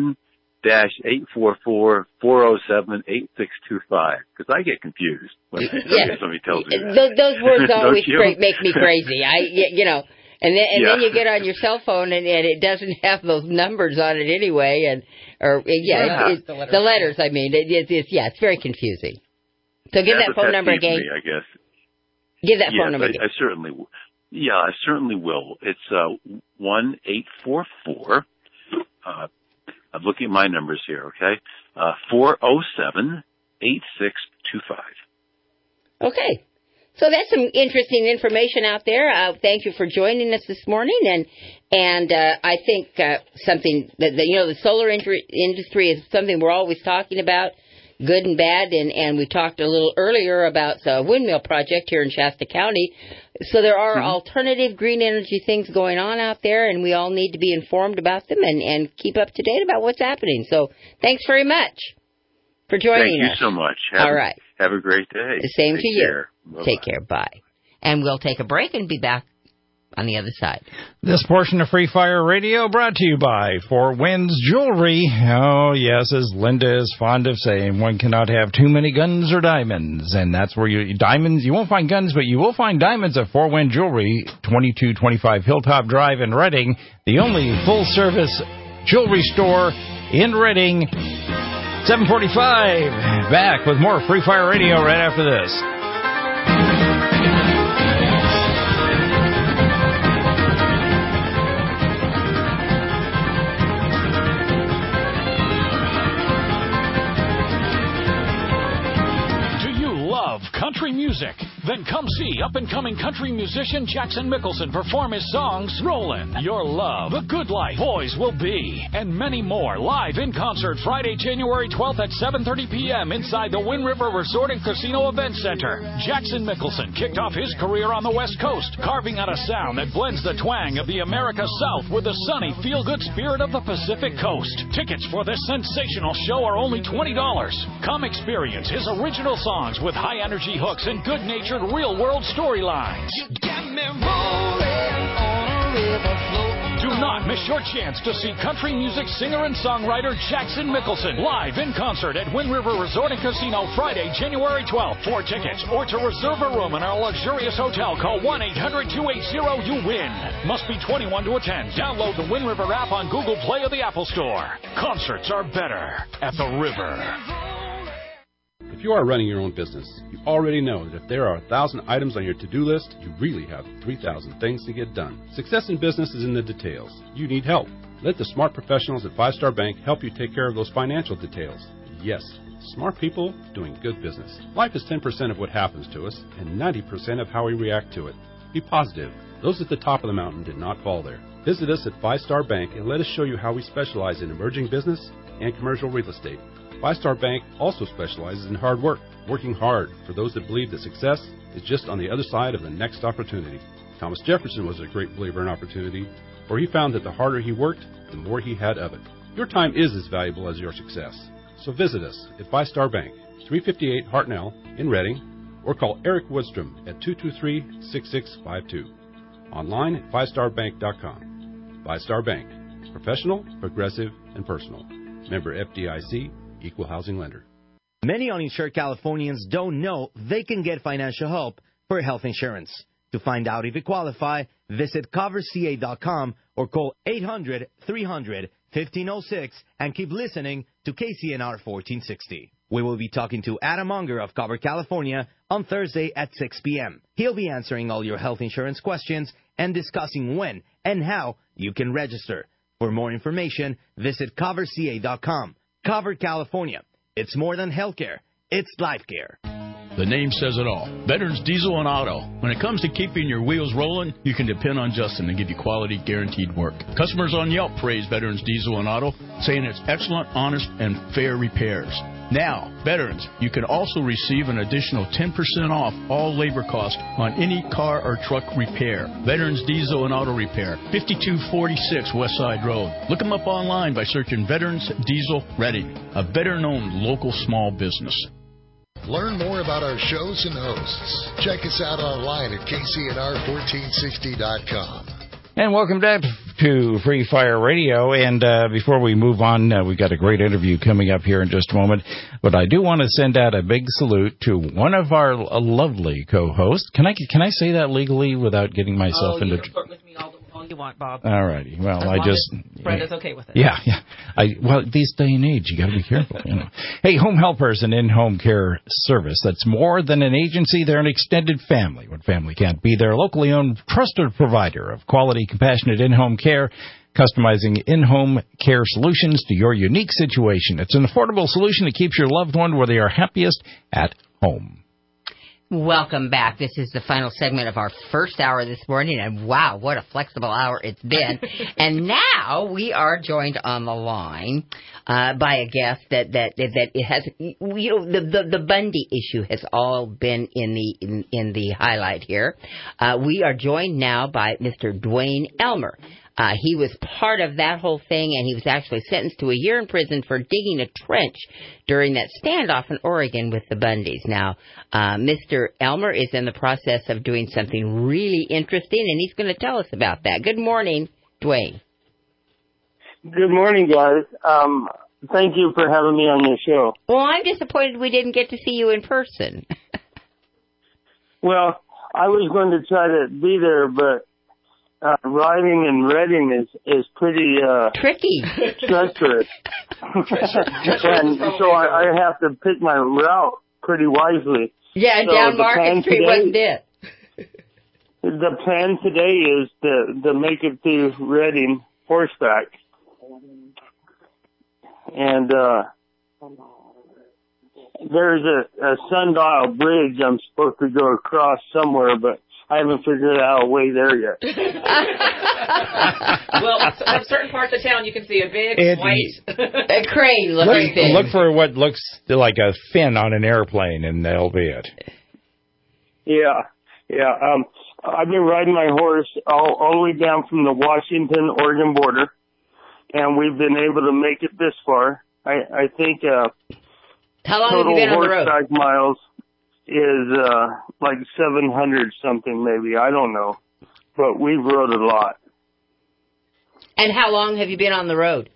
S18: 1-844-407-8625, because I get confused when somebody tells me that.
S4: Those words always make me crazy. And then you get on your cell phone and it doesn't have those numbers on it anyway, the letters. I mean, it's very confusing. So give that phone number again.
S18: I guess.
S4: Give that phone number again.
S18: I certainly will. Yeah, I certainly will. It's 1-844. I'm looking at my numbers here, okay? 407-8625.
S4: Okay. So that's some interesting information out there. Thank you for joining us this morning. And I think something that, the solar industry is something we're always talking about, good and bad. And we talked a little earlier about the windmill project here in Shasta County. So there are alternative green energy things going on out there, and we all need to be informed about them and keep up to date about what's happening. So thanks very much for joining us.
S18: Thank you so much.
S4: All right.
S18: Have a great day.
S4: The same to you.
S18: Bye-bye.
S4: Take care. Bye. And we'll take a break and be back on the other side.
S6: This portion of Free Fire Radio brought to you by Four Winds Jewelry. Oh, yes, as Linda is fond of saying, one cannot have too many guns or diamonds. And that's where you won't find guns, but you will find diamonds at Four Wind Jewelry, 2225 Hilltop Drive in Reading, the only full-service jewelry store in Reading. 7:45. Back with more Free Fire Radio right after this.
S14: Country music? Then come see up-and-coming country musician Jackson Mickelson perform his songs Rollin', Your Love, The Good Life, Boys Will Be, and many more live in concert Friday, January 12th at 7:30 p.m. inside the Wind River Resort and Casino Event Center. Jackson Mickelson kicked off his career on the West Coast, carving out a sound that blends the twang of the America South with the sunny, feel-good spirit of the Pacific Coast. Tickets for this sensational show are only $20. Come experience his original songs with high-energy hooks and good-natured real-world storylines. Do not miss your chance to see country music singer and songwriter Jackson Mickelson live in concert at Wind River Resort and Casino Friday, January 12th. For tickets or to reserve a room in our luxurious hotel, call 1-800-280-YOU-WIN. Must be 21 to attend. Download the Wind River app on Google Play or the Apple Store. Concerts are better at the river.
S19: If you are running your own business, you already know that if there are 1,000 items on your to-do list, you really have 3,000 things to get done. Success in business is in the details. You need help. Let the smart professionals at Five Star Bank help you take care of those financial details. Yes, smart people doing good business. Life is 10% of what happens to us and 90% of how we react to it. Be positive. Those at the top of the mountain did not fall there. Visit us at Five Star Bank and let us show you how we specialize in emerging business and commercial real estate. Five Star Bank also specializes in hard work, working hard for those that believe that success is just on the other side of the next opportunity. Thomas Jefferson was a great believer in opportunity, for he found that the harder he worked, the more he had of it. Your time is as valuable as your success. So visit us at Five Star Bank, 358 Hartnell in Reading, or call Eric Woodstrom at 223-6652. Online at fivestarbank.com. Five Star Bank. Professional, progressive, and personal. Member FDIC, Equal Housing Lender.
S20: Many uninsured Californians don't know they can get financial help for health insurance. To find out if you qualify, visit coverca.com or call 800-300-1506 and keep listening to KCNR 1460. We will be talking to Adam Unger of Cover California on Thursday at 6 p.m. He'll be answering all your health insurance questions and discussing when and how you can register. For more information, visit coverca.com. Cover California. It's more than healthcare. It's life care.
S10: The name says it all. Veterans Diesel and Auto. When it comes to keeping your wheels rolling, you can depend on Justin to give you quality, guaranteed work. Customers on Yelp praise Veterans Diesel and Auto, saying it's excellent, honest, and fair repairs. Now, veterans, you can also receive an additional 10% off all labor costs on any car or truck repair. Veterans Diesel and Auto Repair, 5246 Westside Road. Look them up online by searching Veterans Diesel Reading, a better-known local small business.
S3: Learn more about our shows and hosts. Check us out online at KCNR1460.com.
S6: And welcome back to Free Fire Radio. And before we move on, we've got a great interview coming up here in just a moment. But I do want to send out a big salute to one of our lovely co-hosts. Can I say that legally without getting myself into...
S5: Flirt with me all you want, Bob.
S6: All righty. Well,
S5: as
S6: I just...
S5: Brenda's okay with it.
S6: Yeah. Well, these day and age, you got to be careful. Hey, Home Helpers, an in-home care service that's more than an agency. They're an extended family. When family can't be there, locally owned, trusted provider of quality, compassionate in-home care, customizing in-home care solutions to your unique situation. It's an affordable solution that keeps your loved one where they are happiest at home.
S4: Welcome back. This is the final segment of our first hour this morning, and wow, what a flexible hour it's been. And now we are joined on the line by a guest that it has, the Bundy issue has all been in the highlight here. We are joined now by Mr. Dwayne Elmer. He was part of that whole thing, and he was actually sentenced to a year in prison for digging a trench during that standoff in Oregon with the Bundys. Now, Mr. Elmer is in the process of doing something really interesting, and he's going to tell us about that. Good morning, Dwayne.
S21: Good morning, guys. Thank you for having me on your show.
S4: Well, I'm disappointed we didn't get to see you in person.
S21: Well, I was going to try to be there, but riding in Redding is pretty
S4: tricky,
S21: treacherous, and so I have to pick my route pretty wisely.
S4: Yeah, so down Market Street wasn't it?
S21: The plan today is to make it to Redding horseback, and there's a sundial bridge I'm supposed to go across somewhere, but I haven't figured out a way there yet.
S5: Well, from certain parts of town, you can see a big white
S4: a crane looking thing.
S6: Look for what looks like a fin on an airplane, and that'll be it.
S21: Yeah. I've been riding my horse all the way down from the Washington-Oregon border, and we've been able to make it this far. I think
S4: how long have you been on the road?
S21: Horseback miles is like 700 something maybe. I don't know. But we've rode a lot.
S4: And how long have you been on the road?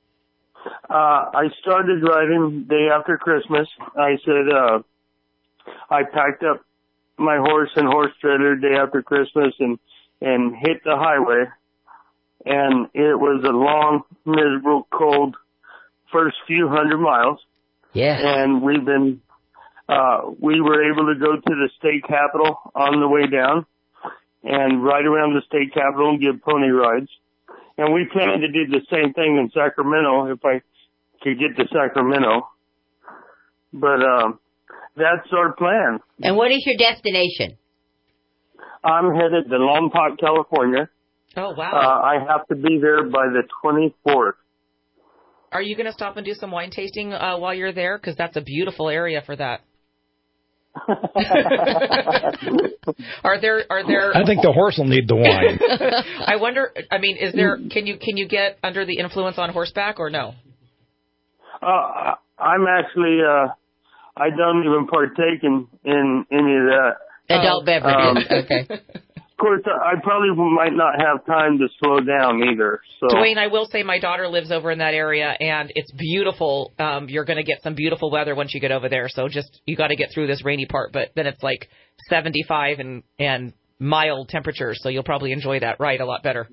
S21: I started riding day after Christmas. I said I packed up my horse and horse trailer day after Christmas and hit the highway. And it was a long, miserable, cold first few hundred miles.
S4: Yeah.
S21: And we were able to go to the state capitol on the way down and ride around the state capitol and give pony rides. And we planned to do the same thing in Sacramento if I could get to Sacramento. But that's our plan.
S4: And what is your destination?
S21: I'm headed to Lompoc, California.
S5: Oh, wow.
S21: I have to be there by the 24th.
S5: Are you going to stop and do some wine tasting while you're there? Because that's a beautiful area for that. Are there?
S6: I think the horse will need the wine.
S5: I wonder. I mean, is there? Can you get under the influence on horseback or no?
S21: I'm actually. I don't even partake in any of that.
S4: Adult beverages. Okay.
S21: Of course, I probably might not have time to slow down either. So.
S5: Dwayne, I will say my daughter lives over in that area, and it's beautiful. You're going to get some beautiful weather once you get over there. So you got to get through this rainy part, but then it's like 75 and mild temperatures, so you'll probably enjoy that ride a lot better.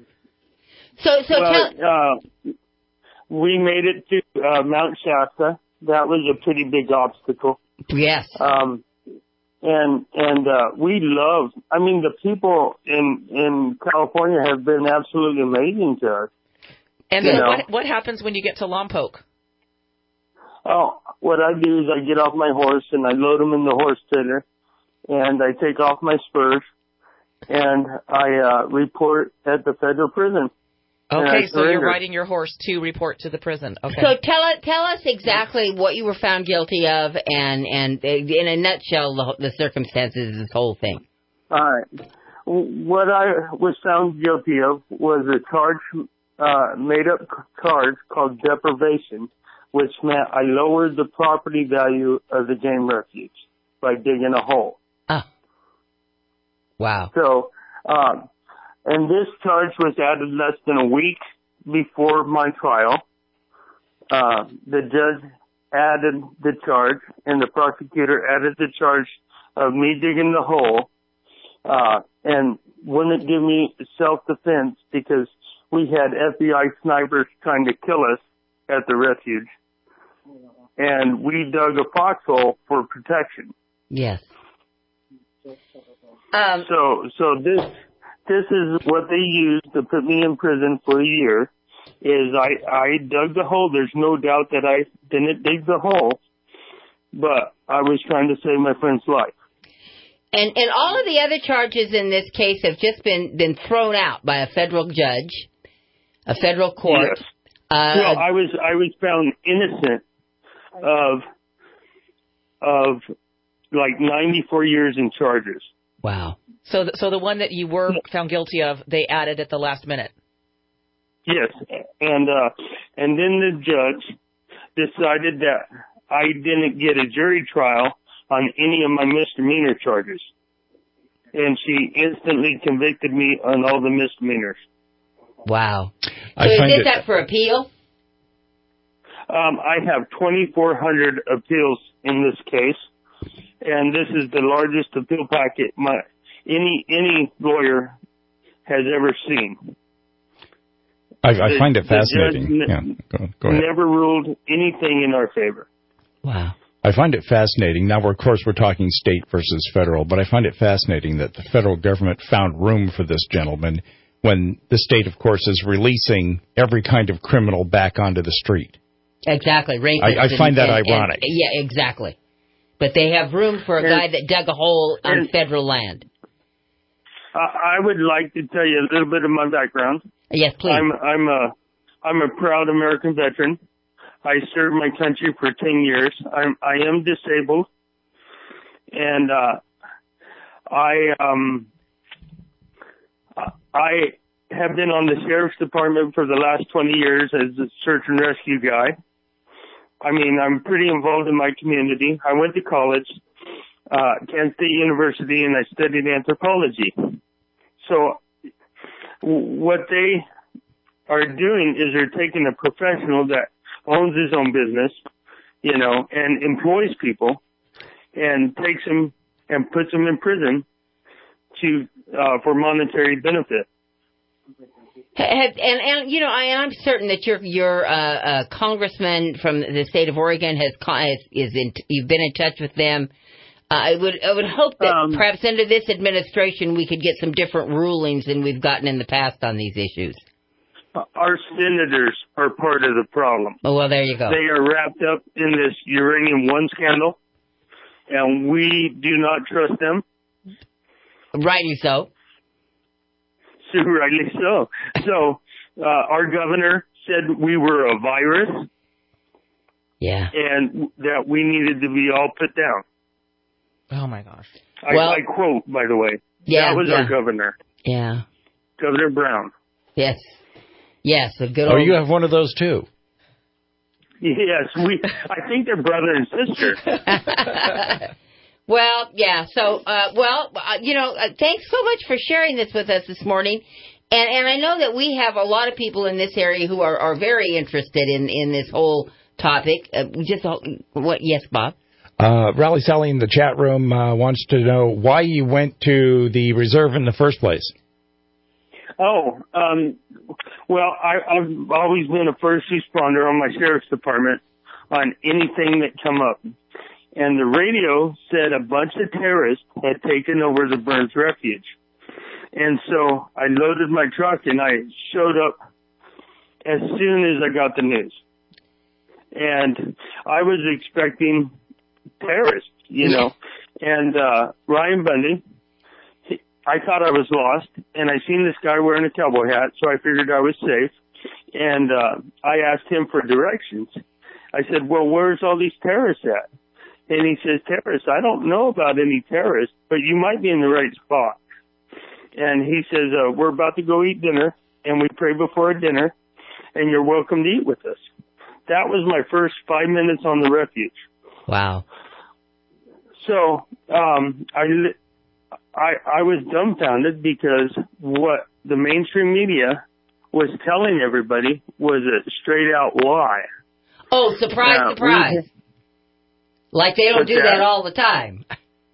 S21: We made it to Mount Shasta. That was a pretty big obstacle.
S4: Yes.
S21: And we love, I mean, the people in California have been absolutely amazing to us.
S5: And then what happens when you get to Lompoc?
S21: Oh, what I do is I get off my horse and I load them in the horse trailer and I take off my spurs and I report at the federal prison.
S5: Okay, so you're riding your horse to report to the prison. Okay.
S4: So tell us exactly what you were found guilty of, and in a nutshell, the circumstances of this whole thing.
S21: All right. What I was found guilty of was a made-up charge called deprivation, which meant I lowered the property value of the game refuge by digging a hole.
S4: Oh. Wow.
S21: So, and this charge was added less than a week before my trial. The judge added the charge, and the prosecutor added the charge of me digging the hole, and wouldn't give me self-defense because we had FBI snipers trying to kill us at the refuge. And we dug a foxhole for protection.
S4: Yes.
S21: So this is what they used to put me in prison for a year, is I dug the hole. There's no doubt that I didn't dig the hole, but I was trying to save my friend's life.
S4: And all of the other charges in this case have just been thrown out by a federal judge, a federal court.
S21: Yes. Well, I was found innocent of like 94 years in charges.
S4: Wow.
S5: So the one that you were found guilty of, they added at the last minute.
S21: Yes, and then the judge decided that I didn't get a jury trial on any of my misdemeanor charges, and she instantly convicted me on all the misdemeanors.
S4: Wow. So is this up for appeal?
S21: I have 2,400 appeals in this case, and this is the largest appeal packet any lawyer has ever seen.
S6: I find it fascinating. Go ahead.
S21: Never ruled anything in our favor.
S4: Wow.
S6: I find it fascinating. Now, of course, we're talking state versus federal, but I find it fascinating that the federal government found room for this gentleman when the state, of course, is releasing every kind of criminal back onto the street.
S4: Exactly.
S6: I find that ironic.
S4: Yeah, exactly. But they have room for a guy that dug a hole on federal land.
S21: I would like to tell you a little bit of my background.
S4: Yes, please.
S21: I'm a proud American veteran. I served my country for 10 years. I am disabled, and I have been on the sheriff's department for the last 20 years as a search and rescue guy. I mean, I'm pretty involved in my community. I went to college, Kent State University, and I studied anthropology. So what they are doing is they're taking a professional that owns his own business, and employs people, and takes them and puts them in prison for monetary benefit.
S4: And I'm certain that your congressman from the state of Oregon you've been in touch with them. I would hope that perhaps under this administration we could get some different rulings than we've gotten in the past on these issues.
S21: Our senators are part of the problem.
S4: Oh, well, there you go.
S21: They are wrapped up in this Uranium One scandal, and we do not trust them.
S4: Rightly so.
S21: Rightly so. So, our governor said we were a virus.
S4: Yeah.
S21: And that we needed to be all put down.
S5: Oh, my gosh.
S21: I quote, by the way.
S4: Yeah,
S21: that was our governor.
S4: Yeah. Governor
S21: Brown.
S4: Yes. Yes, a good old...
S6: Oh, you have one of those, too.
S21: Yes, I think they're brother and sister.
S4: Well, yeah, so, thanks so much for sharing this with us this morning. And I know that we have a lot of people in this area who are very interested in this whole topic. Yes, Bob?
S6: Raleigh Sally in the chat room wants to know why you went to the reserve in the first place.
S21: Oh, well, I've always been a first responder on my sheriff's department on anything that come up. And the radio said a bunch of terrorists had taken over the Burns Refuge. And so I loaded my truck and I showed up as soon as I got the news. And I was expecting terrorists, And Ryan Bundy, I thought I was lost, and I seen this guy wearing a cowboy hat, so I figured I was safe. And I asked him for directions. I said, well, where's all these terrorists at? And he says, terrorists? I don't know about any terrorists, but you might be in the right spot. And he says, we're about to go eat dinner, and we pray before dinner, and you're welcome to eat with us. That was my first 5 minutes on the refuge.
S4: Wow.
S21: So I was dumbfounded because what the mainstream media was telling everybody was a straight-out lie.
S4: Oh, surprise. Like they don't do that all the time.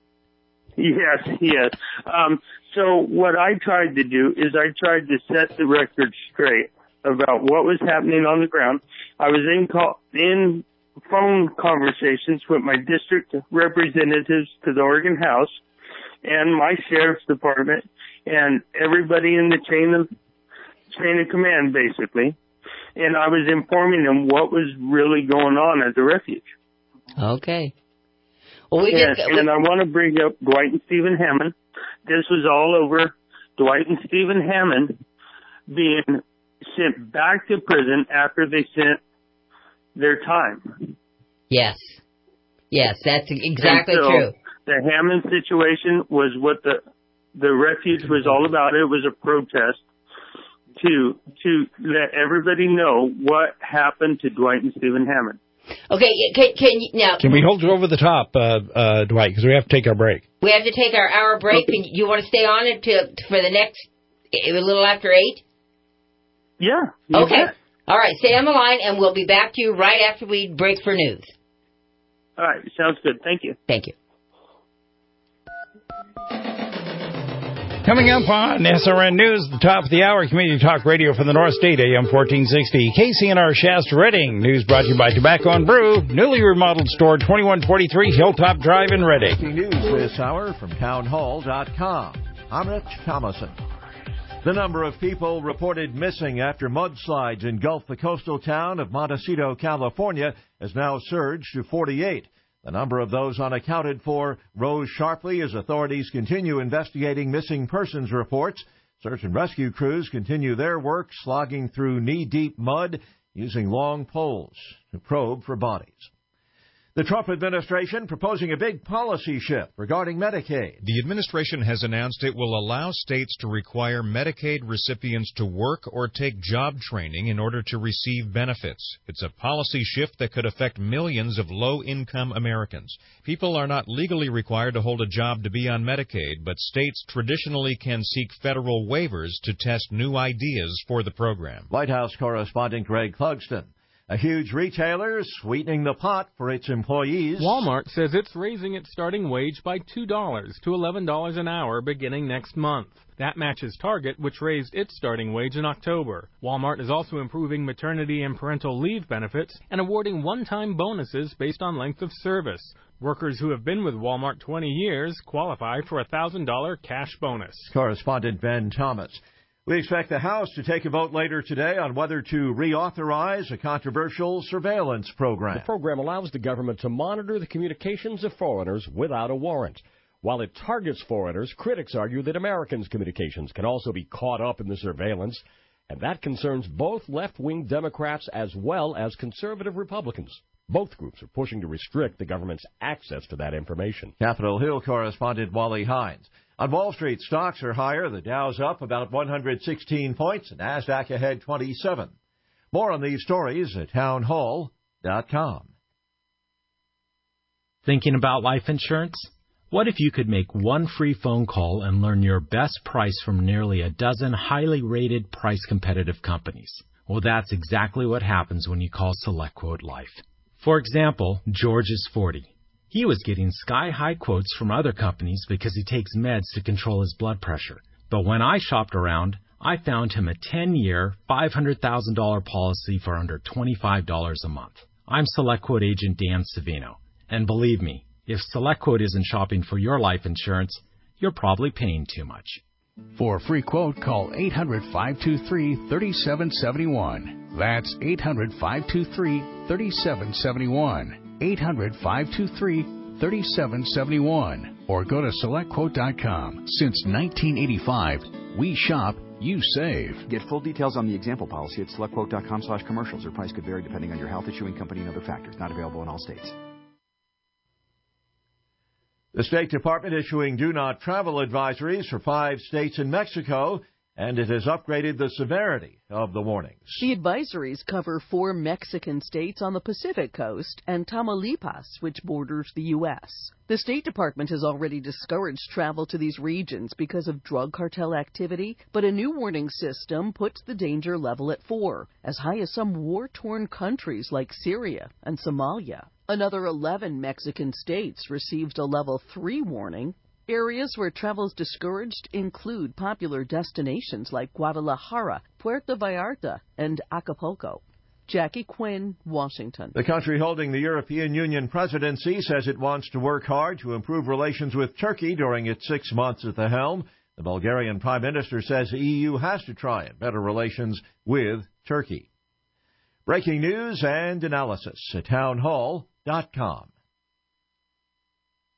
S21: Yes. So what I tried to do is I tried to set the record straight about what was happening on the ground. I was in phone conversations with my district representatives to the Oregon House and my sheriff's department and everybody in the chain of command, basically. And I was informing them what was really going on at the refuge.
S4: Okay. Well,
S21: and I want to bring up Dwight and Stephen Hammond. This was all over Dwight and Stephen Hammond being sent back to prison after they sent their time.
S4: Yes, that's exactly true.
S21: The Hammond situation was what the refuge was all about. It was a protest to let everybody know what happened to Dwight and Stephen Hammond.
S4: Okay,
S1: can we hold you over the top, Dwight, because we have to take our break.
S4: We have to take our hour break. Okay. You want to stay on it for the next, a little after 8?
S21: Yeah.
S4: Okay. All right, stay on the line, and we'll be back to you right after we break for news.
S21: All right, sounds good. Thank you.
S4: Thank you.
S6: Coming up on SRN News, the top of the hour, Community Talk Radio from the North State, AM 1460. KCNR Shasta Redding. News brought to you by Tobacco and Brew. Newly remodeled store, 2143 Hilltop Drive in Redding.
S2: Breaking news this hour from townhall.com. I'm Rich Thomason. The number of people reported missing after mudslides engulfed the coastal town of Montecito, California, has now surged to 48. The number of those unaccounted for rose sharply as authorities continue investigating missing persons reports. Search and rescue crews continue their work, slogging through knee-deep mud using long poles to probe for bodies. The Trump administration proposing a big policy shift regarding Medicaid.
S22: The administration has announced it will allow states to require Medicaid recipients to work or take job training in order to receive benefits. It's a policy shift that could affect millions of low-income Americans. People are not legally required to hold a job to be on Medicaid, but states traditionally can seek federal waivers to test new ideas for the program.
S2: White House correspondent Greg Clugston. A huge retailer sweetening the pot for its employees.
S23: Walmart says it's raising its starting wage by $2 to $11 an hour beginning next month. That matches Target, which raised its starting wage in October. Walmart is also improving maternity and parental leave benefits and awarding one-time bonuses based on length of service. Workers who have been with Walmart 20 years qualify for a $1,000 cash bonus.
S2: Correspondent Ben Thomas. We expect the House to take a vote later today on whether to reauthorize a controversial surveillance program.
S24: The program allows the government to monitor the communications of foreigners without a warrant. While it targets foreigners, critics argue that Americans' communications can also be caught up in the surveillance, and that concerns both left-wing Democrats as well as conservative Republicans. Both groups are pushing to restrict the government's access to that information.
S2: Capitol Hill correspondent Wally Hines. On Wall Street, stocks are higher. The Dow's up about 116 points, and NASDAQ ahead 27. More on these stories at townhall.com.
S25: Thinking about life insurance? What if you could make one free phone call and learn your best price from nearly a dozen highly rated, price-competitive companies? Well, that's exactly what happens when you call SelectQuote Life. For example, George is 40. He was getting sky-high quotes from other companies because he takes meds to control his blood pressure. But when I shopped around, I found him a 10-year, $500,000 policy for under $25 a month. I'm SelectQuote agent Dan Savino. And believe me, if SelectQuote isn't shopping for your life insurance, you're probably paying too much.
S26: For a free quote, call 800-523-3771. That's 800-523-3771. 800-523-3771. Or go to SelectQuote.com. Since 1985, we shop, you save.
S27: Get full details on the example policy at SelectQuote.com/commercials. Your price could vary depending on your health, issuing company, and other factors. Not available in all states.
S2: The State Department issuing do not travel advisories for 5 states in Mexico, and it has upgraded the severity of the warnings.
S28: The advisories cover 4 Mexican states on the Pacific coast and Tamaulipas, which borders the U.S. The State Department has already discouraged travel to these regions because of drug cartel activity, but a new warning system puts the danger level at 4, as high as some war-torn countries like Syria and Somalia. Another 11 Mexican states received a level 3 warning. Areas where travel is discouraged include popular destinations like Guadalajara, Puerto Vallarta, and Acapulco. Jackie Quinn, Washington.
S2: The country holding the European Union presidency says it wants to work hard to improve relations with Turkey during its 6 months at the helm. The Bulgarian Prime Minister says the EU has to try and better relations with Turkey. Breaking news and analysis at townhall.com.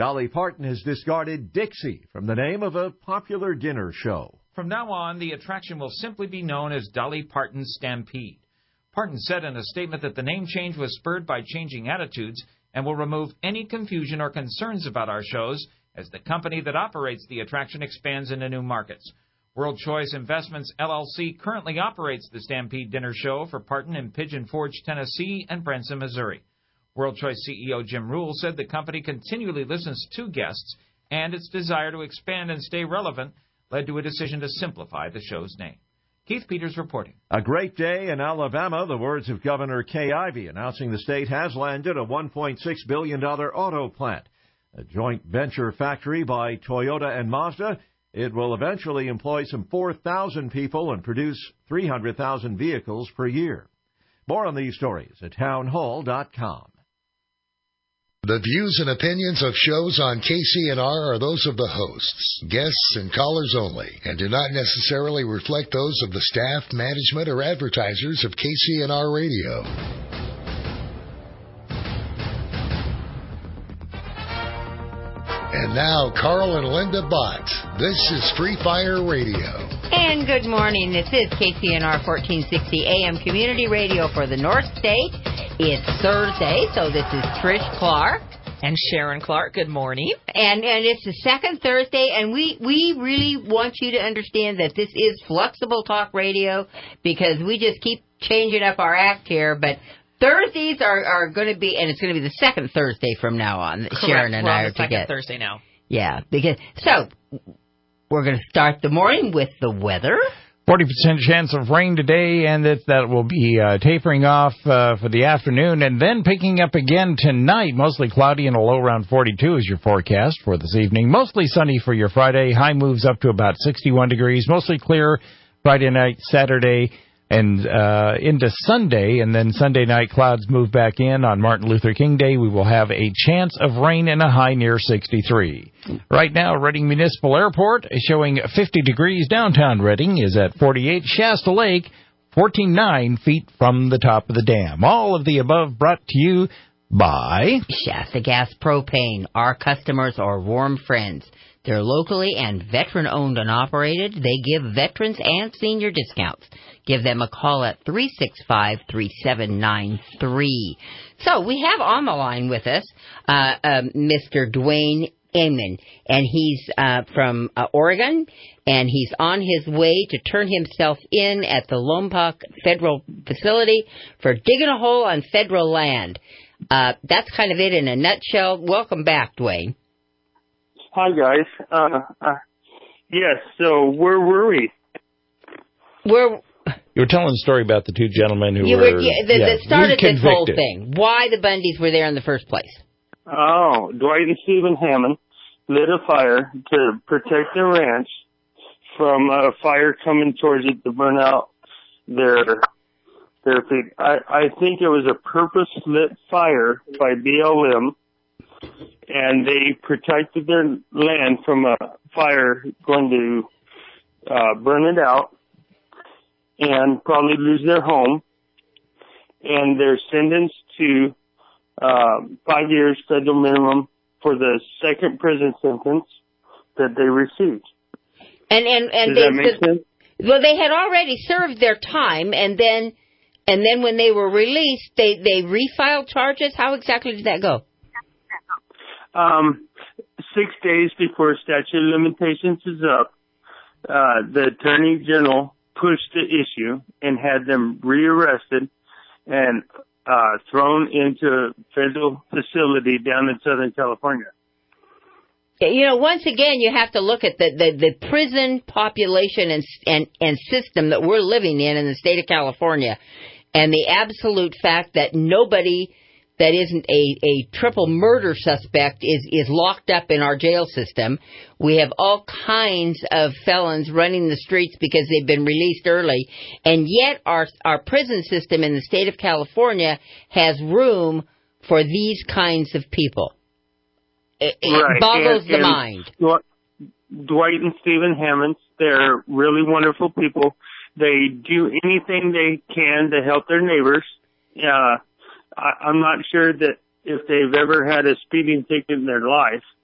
S2: Dolly Parton has discarded Dixie from the name of a popular dinner show.
S7: From now on, the attraction will simply be known as Dolly Parton's Stampede. Parton said in a statement that the name change was spurred by changing attitudes and will remove any confusion or concerns about our shows as the company that operates the attraction expands into new markets. World Choice Investments, LLC, currently operates the Stampede Dinner Show for Parton in Pigeon Forge, Tennessee, and Branson, Missouri. World Choice CEO Jim Rule said the company continually listens to guests, and its desire to expand and stay relevant led to a decision to simplify the show's name. Keith Peters reporting.
S2: A great day in Alabama, the words of Governor Kay Ivey, announcing the state has landed a $1.6 billion auto plant, a joint venture factory by Toyota and Mazda. It will eventually employ some 4,000 people and produce 300,000 vehicles per year. More on these stories at townhall.com.
S3: The views and opinions of shows on KCNR are those of the hosts, guests, and callers only, and do not necessarily reflect those of the staff, management, or advertisers of KCNR Radio. And now, Carl and Linda Bott. This is Free Fire Radio.
S4: And good morning. This is KCNR 1460 AM Community Radio for the North State. It's Thursday, so this is Trish Clark.
S5: And Sharon Clark, good morning.
S4: And it's the second Thursday, and we really want you to understand that this is flexible talk radio because we just keep changing up our act here, but Thursdays are going to be, and it's going to be the second Thursday from now on that Sharon and I are together.
S5: Second Thursday now.
S4: Yeah, so we're going to start the morning with the weather.
S6: 40% chance of rain today, and that will be tapering off for the afternoon, and then picking up again tonight. Mostly cloudy and a low around 42 is your forecast for this evening. Mostly sunny for your Friday. High moves up to about 61 degrees. Mostly clear Friday night, Saturday, and into Sunday, and then Sunday night clouds move back in. On Martin Luther King Day, we will have a chance of rain and a high near 63. Right now, Reading Municipal Airport is showing 50 degrees. Downtown Reading is at 48. Shasta Lake, 14.9 feet from the top of the dam. All of the above brought to you by
S4: Shasta Gas Propane. Our customers are warm friends. They're locally and veteran-owned and operated. They give veterans and senior discounts. Give them a call at 365-3793. So we have on the line with us Mr. Dwayne Amon, and he's from Oregon, and he's on his way to turn himself in at the Lompoc Federal Facility for digging a hole on federal land. That's kind of it in a nutshell. Welcome back, Dwayne.
S21: Hi, guys. Yes, so where were we?
S6: You were telling the story about the two gentlemen who
S4: that started this whole thing. Why the Bundys were there in the first place.
S21: Oh, Dwight and Stephen Hammond lit a fire to protect their ranch from a fire coming towards it to burn out their pig. I think it was a purpose-lit fire by BLM, and they protected their land from a fire going to burn it out and probably lose their home. And they're sentenced to 5 years federal minimum for the second prison sentence that they received.
S4: And
S21: Does that make sense?
S4: Well, they had already served their time, and then when they were released, they refiled charges. How exactly did that go?
S21: 6 days before statute of limitations is up, the Attorney General pushed the issue and had them rearrested and thrown into a federal facility down in Southern California.
S4: You know, once again, you have to look at the prison population and system that we're living in the state of California, and the absolute fact that nobody that isn't a triple murder suspect is locked up in our jail system. We have all kinds of felons running the streets because they've been released early, and yet our prison system in the state of California has room for these kinds of people. It boggles the mind.
S21: Dwight and Stephen Hammond, they're really wonderful people. They do anything they can to help their neighbors. I'm not sure that if they've ever had a speeding ticket in their life,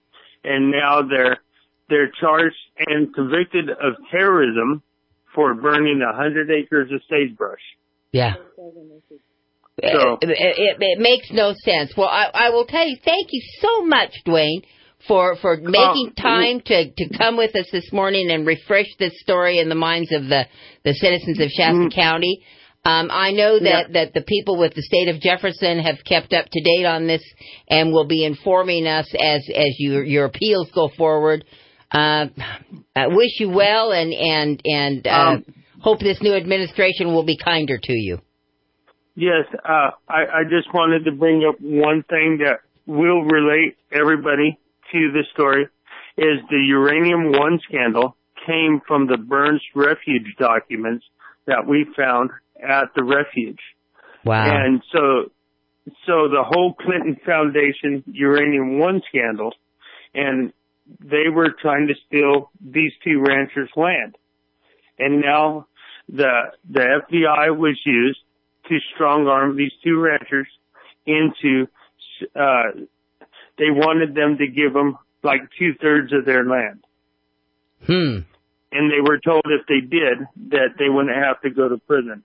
S21: and now they're charged and convicted of terrorism for burning 100 acres of sagebrush.
S4: Yeah.
S21: So
S4: It makes no sense. Well, I will tell you, thank you so much, Dwayne, for making time to come with us this morning and refresh this story in the minds of the citizens of Shasta County. I know that the people with the state of Jefferson have kept up to date on this and will be informing us as your appeals go forward. I wish you well and hope this new administration will be kinder to you.
S21: Yes, I just wanted to bring up one thing that will relate everybody to this story is the Uranium One scandal came from the Burns Refuge documents that we found at the refuge.
S4: Wow.
S21: And so the whole Clinton Foundation Uranium One scandal, and they were trying to steal these two ranchers' land. And now the FBI was used to strong-arm these two ranchers into, they wanted them to give them like 2/3 of their land. And they were told if they did, that they wouldn't have to go to prison.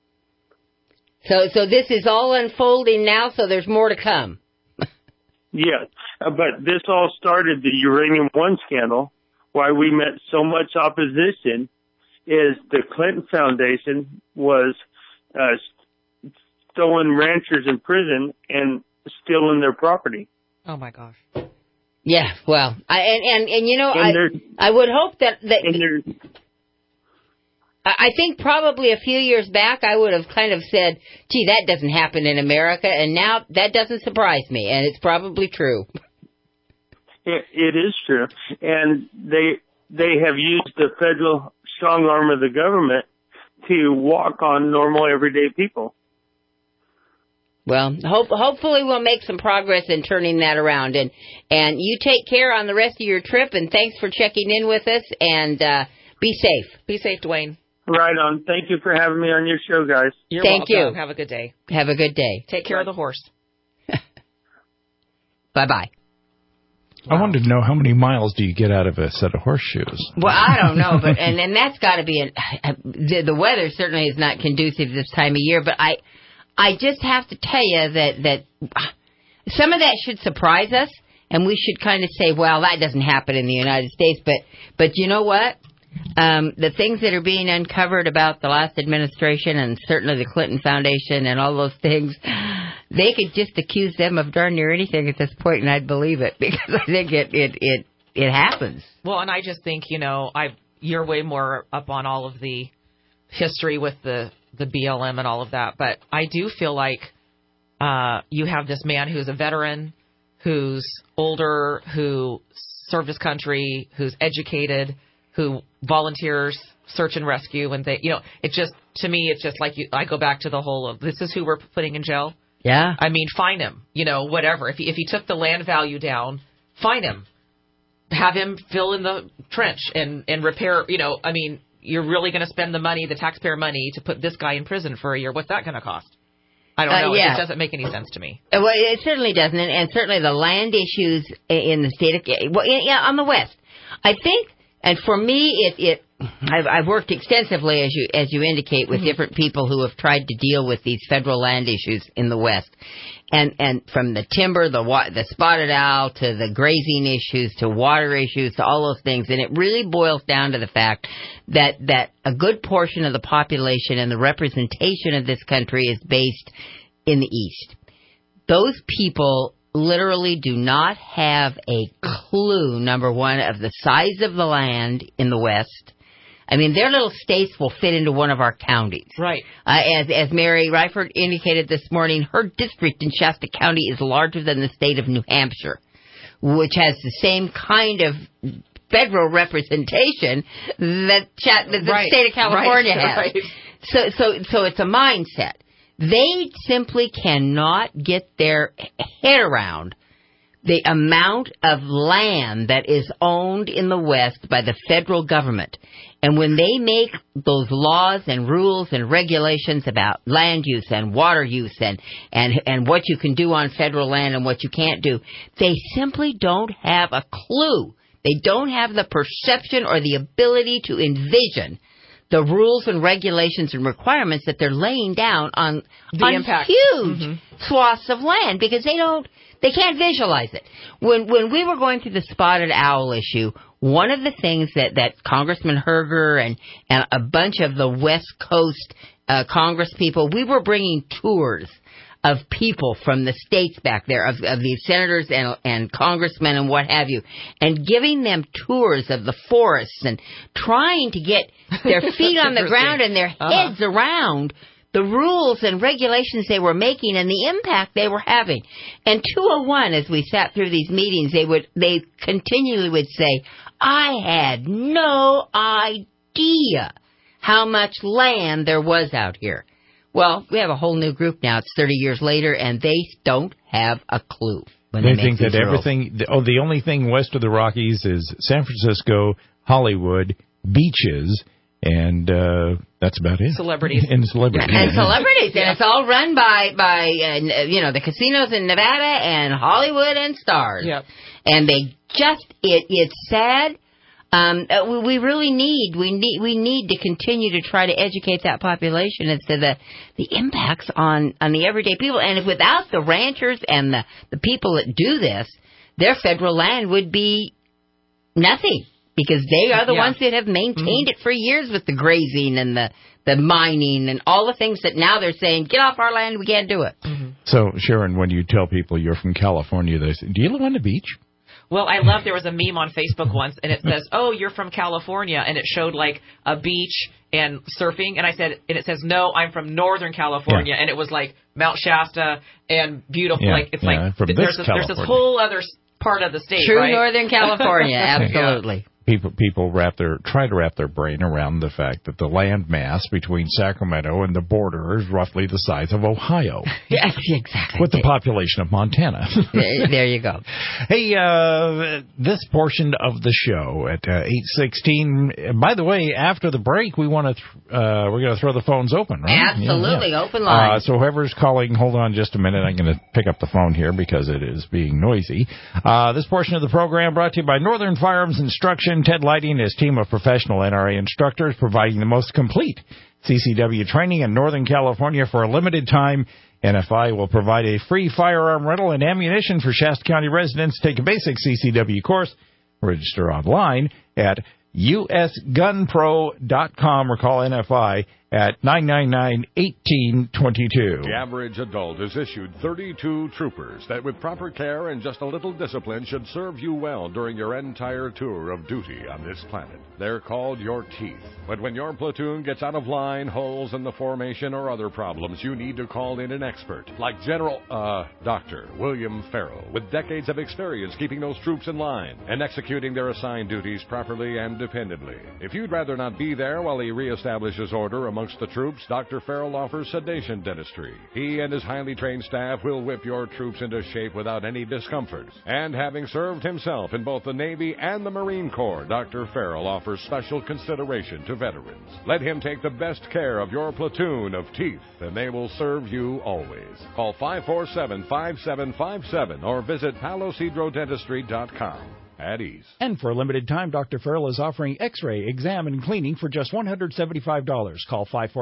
S4: So this is all unfolding now, so there's more to come.
S21: Yes, but this all started the Uranium One scandal. Why we met so much opposition is the Clinton Foundation was throwing ranchers in prison and stealing their property.
S5: Oh my gosh.
S21: Yeah, well,
S4: I would hope that I think probably a few years back I would have kind of said, gee, that doesn't happen in America, and now that doesn't surprise me, and it's probably true.
S21: It is true, and they have used the federal strong arm of the government to walk on normal everyday people.
S4: Well, hopefully we'll make some progress in turning that around, and you take care on the rest of your trip, and thanks for checking in with us, and be safe.
S5: Be safe, Dwayne.
S21: Right on. Thank you for having me on your show, guys.
S5: You're
S4: Thank
S5: welcome.
S4: you.
S5: Have a good day.
S4: Have a good day.
S5: Take care of the horse.
S4: Bye-bye.
S6: I wanted to know, how many miles do you get out of a set of horseshoes?
S4: Well, I don't know, but and that's got to be the weather certainly is not conducive this time of year, but I just have to tell you that some of that should surprise us, and we should kind of say, well, that doesn't happen in the United States, but you know what? The things that are being uncovered about the last administration and certainly the Clinton Foundation and all those things, they could just accuse them of darn near anything at this point, and I'd believe it, because I think it happens.
S5: Well, and I just think, you're way more up on all of the history with the BLM and all of that, but I do feel like you have this man who's a veteran, who's older, who served his country, who's educated, who volunteers search and rescue, and it just, to me, it's just like I go back to the whole of, this is who we're putting in jail.
S4: Yeah.
S5: I mean, fine him, whatever. If he took the land value down, fine him. Have him fill in the trench and repair, you're really going to spend the money, the taxpayer money, to put this guy in prison for a year. What's that going to cost? I don't know.
S4: Yeah.
S5: It doesn't make any sense to me.
S4: Well, it certainly doesn't, and certainly the land issues in the state of, on the West, I think. And for me, I've worked extensively, as you indicate, with different people who have tried to deal with these federal land issues in the West, and from the timber, the spotted owl, to the grazing issues, to water issues, to all those things, and it really boils down to the fact that a good portion of the population and the representation of this country is based in the East. Those people literally do not have a clue, number one, of the size of the land in the West. I mean, their little states will fit into one of our counties.
S5: Right.
S4: As Mary Ryford indicated this morning, her district in Shasta County is larger than the state of New Hampshire, which has the same kind of federal representation that the state of California has. Right. So it's a mindset. They simply cannot get their head around the amount of land that is owned in the West by the federal government. And when they make those laws and rules and regulations about land use and water use and what you can do on federal land and what you can't do, they simply don't have a clue. They don't have the perception or the ability to envision the rules and regulations and requirements that they're laying down on huge swaths of land, because they can't visualize it. When we were going through the spotted owl issue, one of the things that Congressman Herger and a bunch of the West Coast Congress people, we were bringing tours of people from the states back there, of the senators and congressmen and what have you, and giving them tours of the forests and trying to get their feet on the ground and their heads around the rules and regulations they were making and the impact they were having. And 201, as we sat through these meetings, they continually would say, I had no idea how much land there was out here. Well, we have a whole new group now. It's 30 years later, and they don't have a clue. When they
S6: think that everything, the only thing west of the Rockies is San Francisco, Hollywood, beaches, and that's about it.
S5: Celebrities.
S6: And celebrities.
S4: And celebrities. And it's all run by the casinos in Nevada and Hollywood and stars.
S5: Yep.
S4: And they just, it's sad. We really need to continue to try to educate that population as to the impacts on the everyday people. And if without the ranchers and the people that do this, their federal land would be nothing, because they are the ones that have maintained it for years with the grazing and the mining and all the things that now they're saying, get off our land, we can't do it.
S6: So, Sharon, when you tell people you're from California, they say, do you live on the beach?
S5: Well, I love, there was a meme on Facebook once, and it says, oh, you're from California, and it showed, like, a beach and surfing, and it says, no, I'm from Northern California, and it was, like, Mount Shasta and beautiful, like, it's like, there's this whole other part of the state,
S4: True
S5: right?
S4: Northern California, absolutely.
S6: People try to wrap their brain around the fact that the land mass between Sacramento and the border is roughly the size of Ohio.
S4: Yes, exactly.
S6: With the population of Montana.
S4: There you go.
S6: Hey, this portion of the show at 8:16. By the way, after the break, we're going to throw the phones open, right?
S4: Absolutely, open line.
S6: So whoever's calling, hold on just a minute. I'm going to pick up the phone here because it is being noisy. This portion of the program brought to you by Northern Firearms Instruction. Ted Lighting and his team of professional NRA instructors providing the most complete CCW training in Northern California for a limited time. NFI will provide a free firearm rental and ammunition for Shasta County residents. Take a basic CCW course. Register online at usgunpro.com or call NFI at 999-1822.
S24: The average adult is issued 32 troopers that with proper care and just a little discipline should serve you well during your entire tour of duty on this planet. They're called your teeth. But when your platoon gets out of line, holes in the formation, or other problems, you need to call in an expert like Dr. William Farrell, with decades of experience keeping those troops in line and executing their assigned duties properly and dependably. If you'd rather not be there while he reestablishes order amongst the troops, Dr. Farrell offers sedation dentistry. He and his highly trained staff will whip your troops into shape without any discomfort. And having served himself in both the Navy and the Marine Corps, Dr. Farrell offers special consideration to veterans. Let him take the best care of your platoon of teeth, and they will serve you always. Call 547-5757 or visit palocidrodentistry.com. At ease.
S6: And for a limited time, Dr. Farrell is offering X-ray, exam, and cleaning for just $175. Call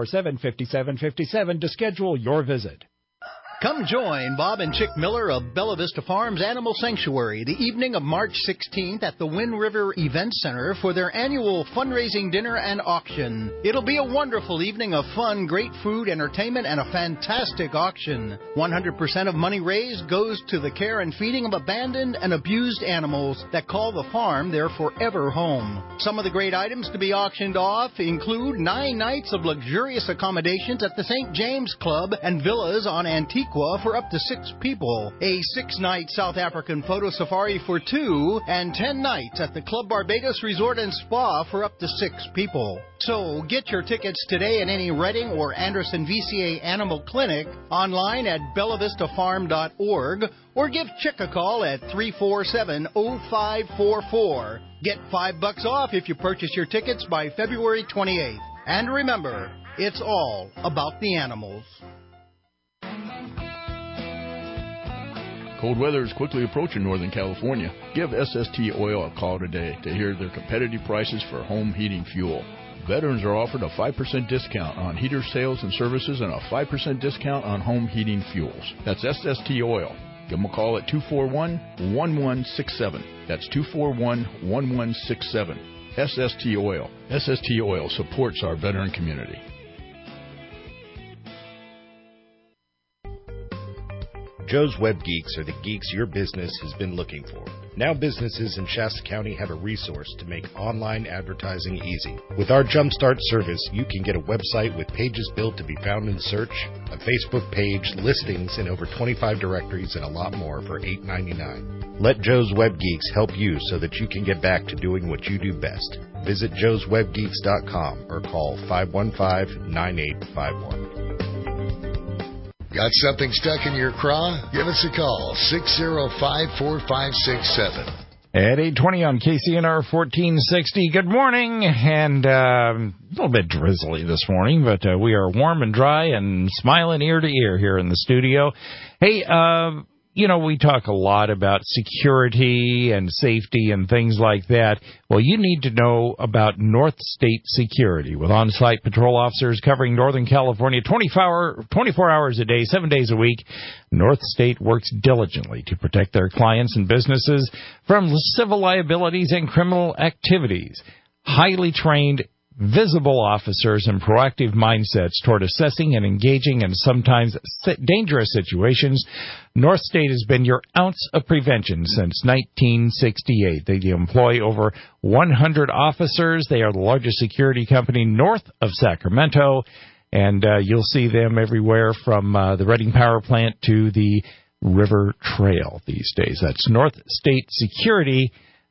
S6: 547-5757 to schedule your visit.
S8: Come join Bob and Chick Miller of Bella Vista Farms Animal Sanctuary the evening of March 16th at the Wind River Event Center for their annual fundraising dinner and auction. It'll be a wonderful evening of fun, great food, entertainment, and a fantastic auction. 100% of money raised goes to the care and feeding of abandoned and abused animals that call the farm their forever home. Some of the great items to be auctioned off include 9 nights of luxurious accommodations at the St. James Club and villas on Antique Antigua for up to 6 people, a 6-night South African photo safari for 2, and 10 nights at the Club Barbados Resort and Spa for up to 6 people. So get your tickets today at any Redding or Anderson VCA Animal Clinic, online at bellavistafarm.org, or give Chick a call at 347-0544. Get $5 off if you purchase your tickets by February 28th. And remember, it's all about the animals.
S10: Cold weather is quickly approaching Northern California. Give SST Oil a call today to hear their competitive prices for home heating fuel. Veterans are offered a 5% discount on heater sales and services and a 5% discount on home heating fuels. That's SST Oil. Give them a call at 241-1167. That's 241-1167. SST Oil. SST Oil supports our veteran community.
S9: Joe's Web Geeks are the geeks your business has been looking for. Now businesses in Shasta County have a resource to make online advertising easy. With our Jumpstart service, you can get a website with pages built to be found in search, a Facebook page, listings in over 25 directories, and a lot more for $8.99. Let Joe's Web Geeks help you so that you can get back to doing what you do best. Visit joeswebgeeks.com or call 515-9851.
S3: Got something stuck in your craw? Give us a call, 605-4567.
S6: At 8:20 on KCNR 1460. Good morning, and a little bit drizzly this morning, but we are warm and dry and smiling ear to ear here in the studio. Hey, we talk a lot about security and safety and things like that. Well, you need to know about North State Security. With on-site patrol officers covering Northern California 24 hours a day, 7 days a week, North State works diligently to protect their clients and businesses from civil liabilities and criminal activities. Highly trained, visible officers and proactive mindsets toward assessing and engaging in sometimes dangerous situations. North State has been your ounce of prevention since 1968. They employ over 100 officers. They are the largest security company north of Sacramento, and you'll see them everywhere from the Redding Power Plant to the River Trail these days. That's North State Security.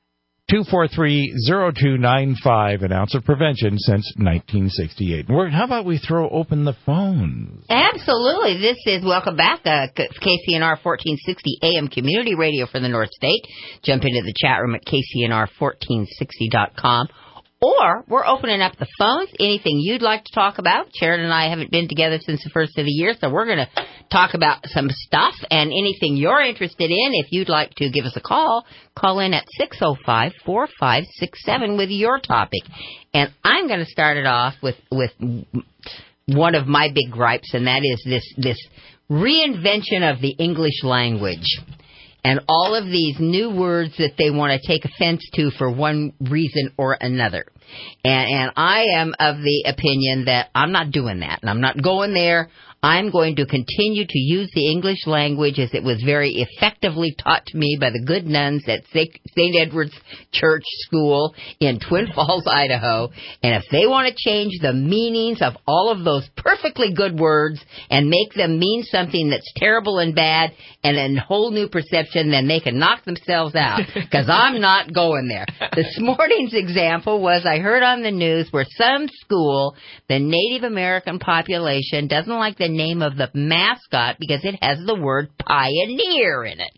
S6: 243-0295, an ounce of prevention since 1968. How about we throw open the phones?
S4: Absolutely. This is Welcome Back, KCNR 1460 AM Community Radio for the North State. Jump into the chat room at KCNR1460.com. Or we're opening up the phones. Anything you'd like to talk about. Sharon and I haven't been together since the first of the year, so we're going to talk about some stuff. And anything you're interested in, if you'd like to give us a call, call in at 605-4567 with your topic. And I'm going to start it off with one of my big gripes, and that is this reinvention of the English language. And all of these new words that they want to take offense to for one reason or another. And I am of the opinion that I'm not doing that. And I'm not going there. I'm going to continue to use the English language as it was very effectively taught to me by the good nuns at St. Edward's Church School in Twin Falls, Idaho. And if they want to change the meanings of all of those perfectly good words and make them mean something that's terrible and bad and a whole new perception, then they can knock themselves out, because I'm not going there. This morning's example was I heard on the news where some school, the Native American population, doesn't like the name of the mascot because it has the word pioneer in it.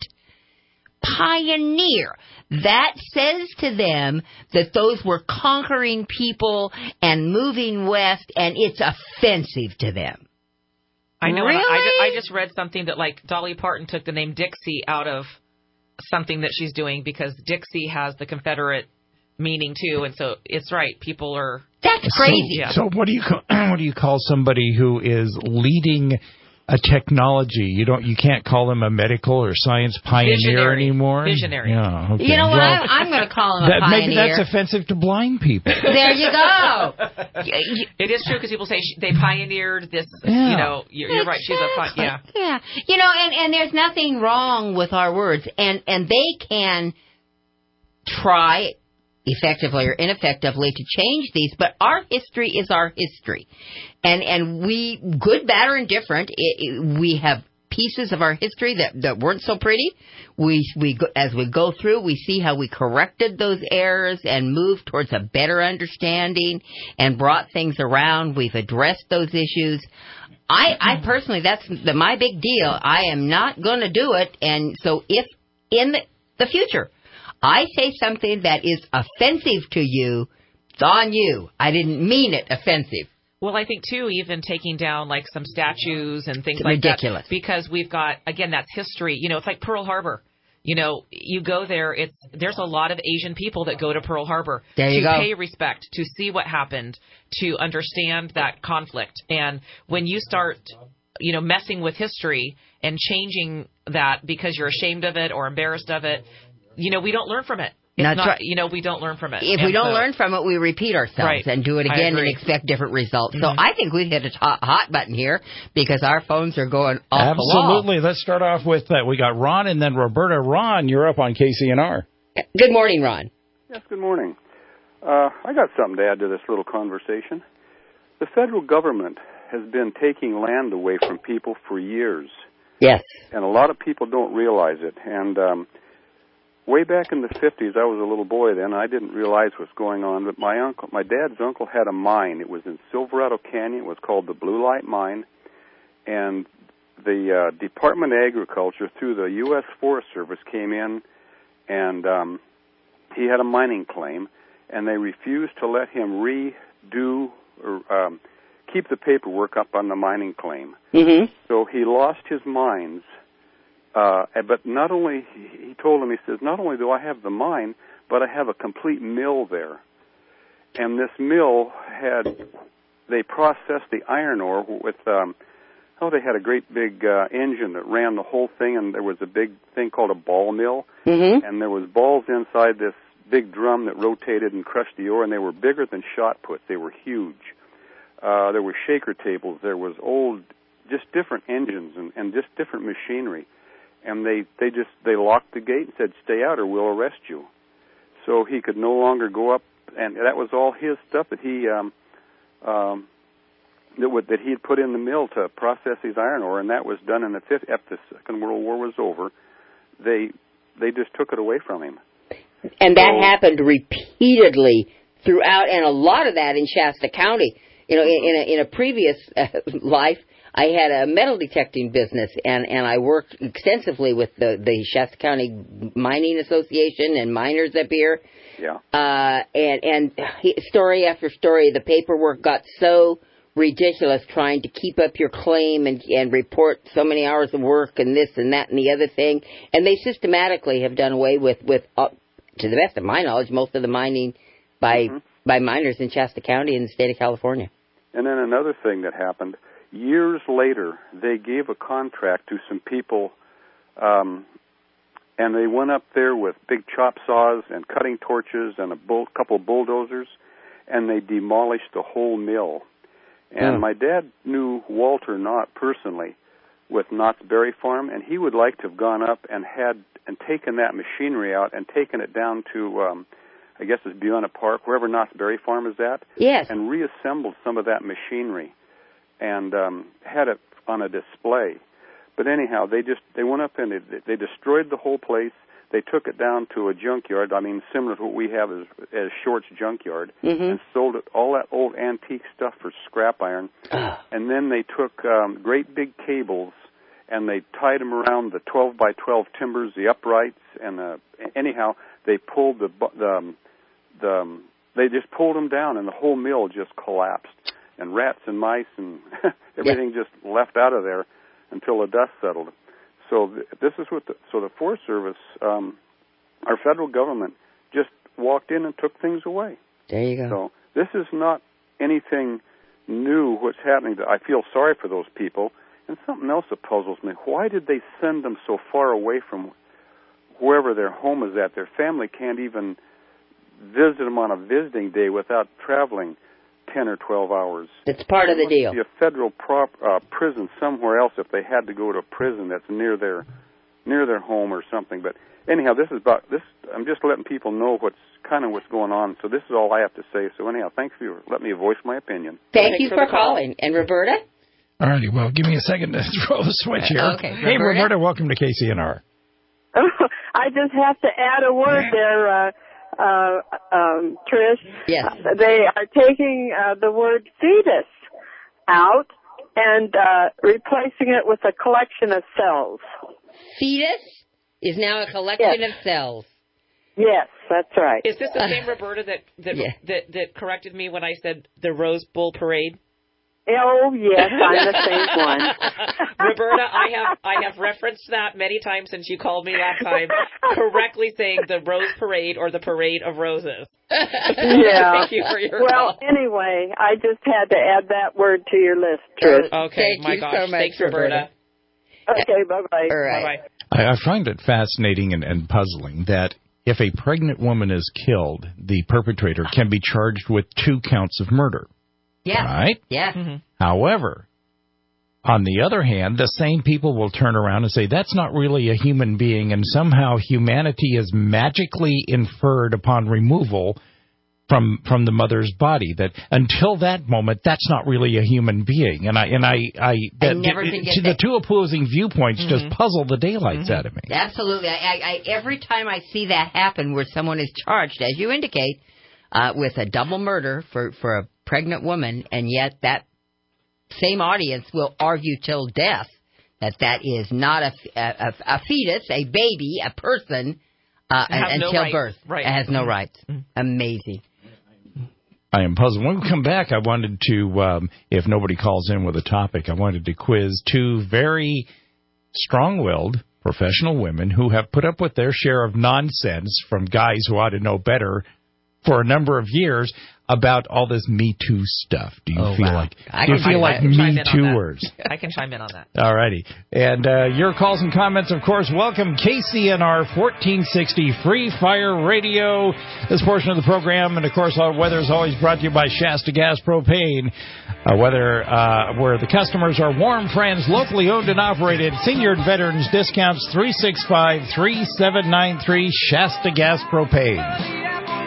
S4: Pioneer. That says to them that those were conquering people and moving west, and it's offensive to them.
S5: I know.
S4: Really?
S5: I just read something that, like, Dolly Parton took the name Dixie out of something that she's doing because Dixie has the Confederate meaning too, and so it's right. People are.
S4: That's crazy.
S6: So what do you call somebody who is leading a technology? You can't call them a medical or science pioneer anymore.
S5: Visionary.
S6: Yeah, okay.
S4: You know what? I'm going to call him a pioneer.
S6: Maybe that's offensive to blind people.
S4: There you go.
S5: It is true because people say they pioneered this.
S6: Yeah.
S5: You know, you're right. She's a
S4: Yeah. You know, and there's nothing wrong with our words, and they can try effectively or ineffectively to change these, but our history is our history. And we, good, bad, or indifferent, we have pieces of our history that weren't so pretty. As we go through, we see how we corrected those errors and moved towards a better understanding and brought things around. We've addressed those issues. I personally, that's my big deal. I am not going to do it. And so if in the future I say something that is offensive to you, it's on you. I didn't mean it offensive.
S5: Well, I think, too, even taking down, like, some statues and things
S4: like that.
S5: Ridiculous. Because we've got, again, that's history. You know, it's like Pearl Harbor. You know, you go there, there's a lot of Asian people that go to Pearl Harbor to pay respect, to see what happened, to understand that conflict. And when you start, you know, messing with history and changing that because you're ashamed of it or embarrassed of it, you know, we don't learn from it. You know, we don't learn from it.
S4: If we don't learn from it, we repeat ourselves and do it again and expect different results. So I think we've hit a hot button here because our phones are going off the wall.
S6: Absolutely. Let's start off with we got Ron and then Roberta. Ron, you're up on KCNR.
S4: Good morning, Ron.
S11: Yes, good morning. I got something to add to this little conversation. The federal government has been taking land away from people for years.
S4: Yes.
S11: And a lot of people don't realize it. And way back in the 50s, I was a little boy then. I didn't realize what's going on, but my dad's uncle had a mine. It was in Silverado Canyon. It was called the Blue Light Mine, and the Department of Agriculture through the U.S. Forest Service came in, and he had a mining claim, and they refused to let him redo or keep the paperwork up on the mining claim.
S4: Mm-hmm.
S11: So he lost his mines. But not only, he told him, he says, not only do I have the mine, but I have a complete mill there. And this mill they processed the iron ore with, they had a great big engine that ran the whole thing, and there was a big thing called a ball mill.
S4: Mm-hmm.
S11: And there was balls inside this big drum that rotated and crushed the ore, and they were bigger than shot puts. They were huge. There were shaker tables. There was just different engines and just different machinery. And they locked the gate and said, "Stay out or we'll arrest you." So he could no longer go up, and that was all his stuff that he that he had put in the mill to process his iron ore, and that was done in after the Second World War was over. They just took it away from him.
S4: And that happened repeatedly throughout, and a lot of that in Shasta County. You know, in a previous life, I had a metal detecting business, and I worked extensively with the Shasta County Mining Association and miners up here.
S11: Yeah.
S4: And story after story, the paperwork got so ridiculous trying to keep up your claim and report so many hours of work and this and that and the other thing. And they systematically have done away with to the best of my knowledge, most of the mining by miners in Shasta County in the state of California.
S11: And then another thing that happened. Years later, they gave a contract to some people, and they went up there with big chop saws and cutting torches and a couple bulldozers, and they demolished the whole mill. And my dad knew Walter Knott personally with Knott's Berry Farm, and he would like to have gone up and taken that machinery out and taken it down to, I guess it's Buena Park, wherever Knott's Berry Farm is at,
S4: yes,
S11: and reassembled some of that machinery. And had it on a display. But anyhow, they went up and they destroyed the whole place. They took it down to a junkyard, similar to what we have as Short's Junkyard, and sold it, all that old antique stuff for scrap iron. And then they took great big cables and they tied them around the 12 by 12 timbers, the uprights, and anyhow, they pulled they just pulled them down, and the whole mill just collapsed. And rats and mice and everything just left out of there until the dust settled. So this is what the Forest Service, our federal government, just walked in and took things away.
S4: There you go.
S11: So this is not anything new what's happening. I feel sorry for those people. And something else that puzzles me, why did they send them so far away from wherever their home is at? Their family can't even visit them on a visiting day without traveling 10 or 12 hours.
S4: It's part of the deal.
S11: There must be a federal prison somewhere else if they had to go to a prison that's near their home or something. But anyhow, this is about this. I'm just letting people know what's going on. So this is all I have to say. So anyhow, thanks for letting me voice my opinion.
S4: Thank you for calling. And Roberta?
S1: All righty. Well, give me a second to throw the switch here.
S4: Okay.
S1: Hey, Roberta, welcome to KCNR.
S12: I just have to add a word there, Trish.
S4: Yes.
S12: They are taking the word fetus out and replacing it with a collection of cells.
S4: Fetus is now a collection of cells.
S12: Yes, that's right.
S5: Is this the same Roberta that corrected me when I said the Rose Bowl Parade?
S12: Oh, yes, I'm the same one.
S5: Roberta, I have referenced that many times since you called me last time, correctly saying the Rose Parade or the Parade of Roses.
S12: Yeah.
S5: Thank you for your
S12: call. Anyway, I just had to add that word to your list, Trish.
S5: Okay,
S4: Thank you so much,
S5: Thanks, Roberta.
S12: Okay, bye-bye.
S4: All right.
S5: Bye-bye.
S6: I find it fascinating and puzzling that if a pregnant woman is killed, the perpetrator can be charged with 2 counts of murder.
S4: Yeah.
S6: Right?
S4: Yeah.
S5: Mm-hmm.
S6: However, on the other hand, the same people will turn around and say that's not really a human being, and somehow humanity is magically inferred upon removal from the mother's body. That until that moment, that's not really a human being. And I
S4: never did get
S6: the two opposing viewpoints just puzzle the daylights out of me.
S4: Absolutely. I every time I see that happen, where someone is charged, as you indicate, with a double murder for a pregnant woman, and yet that same audience will argue till death that is not a fetus, a baby, a person, until birth.
S5: Right.
S4: It has no rights. Amazing.
S6: I am puzzled. When we come back, I wanted to, if nobody calls in with a topic, I wanted to quiz 2 very strong-willed professional women who have put up with their share of nonsense from guys who ought to know better for a number of years about all this Me Too stuff. Do you feel like Me Tooers?
S5: I can chime in on that.
S6: All righty. And your calls and comments, of course, welcome. KCNR 1460 Free Fire Radio. This portion of the program, and of course, our weather is always brought to you by Shasta Gas Propane. Where the customers are warm friends, locally owned and operated, senior and veterans discounts 365-3793 Shasta Gas Propane.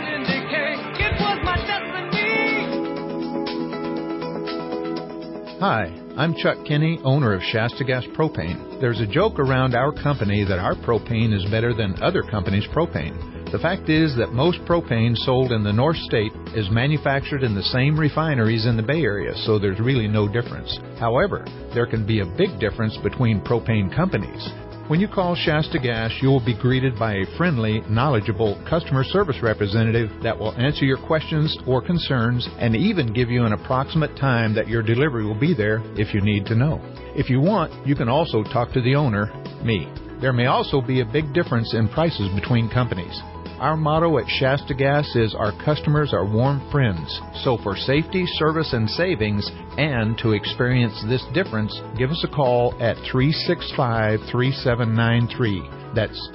S13: Hi, I'm Chuck Kinney, owner of Shasta Gas Propane. There's a joke around our company that our propane is better than other companies' propane. The fact is that most propane sold in the North State is manufactured in the same refineries in the Bay Area, so there's really no difference. However, there can be a big difference between propane companies. When you call Shasta Gas, you will be greeted by a friendly, knowledgeable customer service representative that will answer your questions or concerns and even give you an approximate time that your delivery will be there if you need to know. If you want, you can also talk to the owner, me. There may also be a big difference in prices between companies. Our motto at Shasta Gas is our customers are warm friends. So for safety, service, and savings, and to experience this difference, give us a call at 365-3793. That's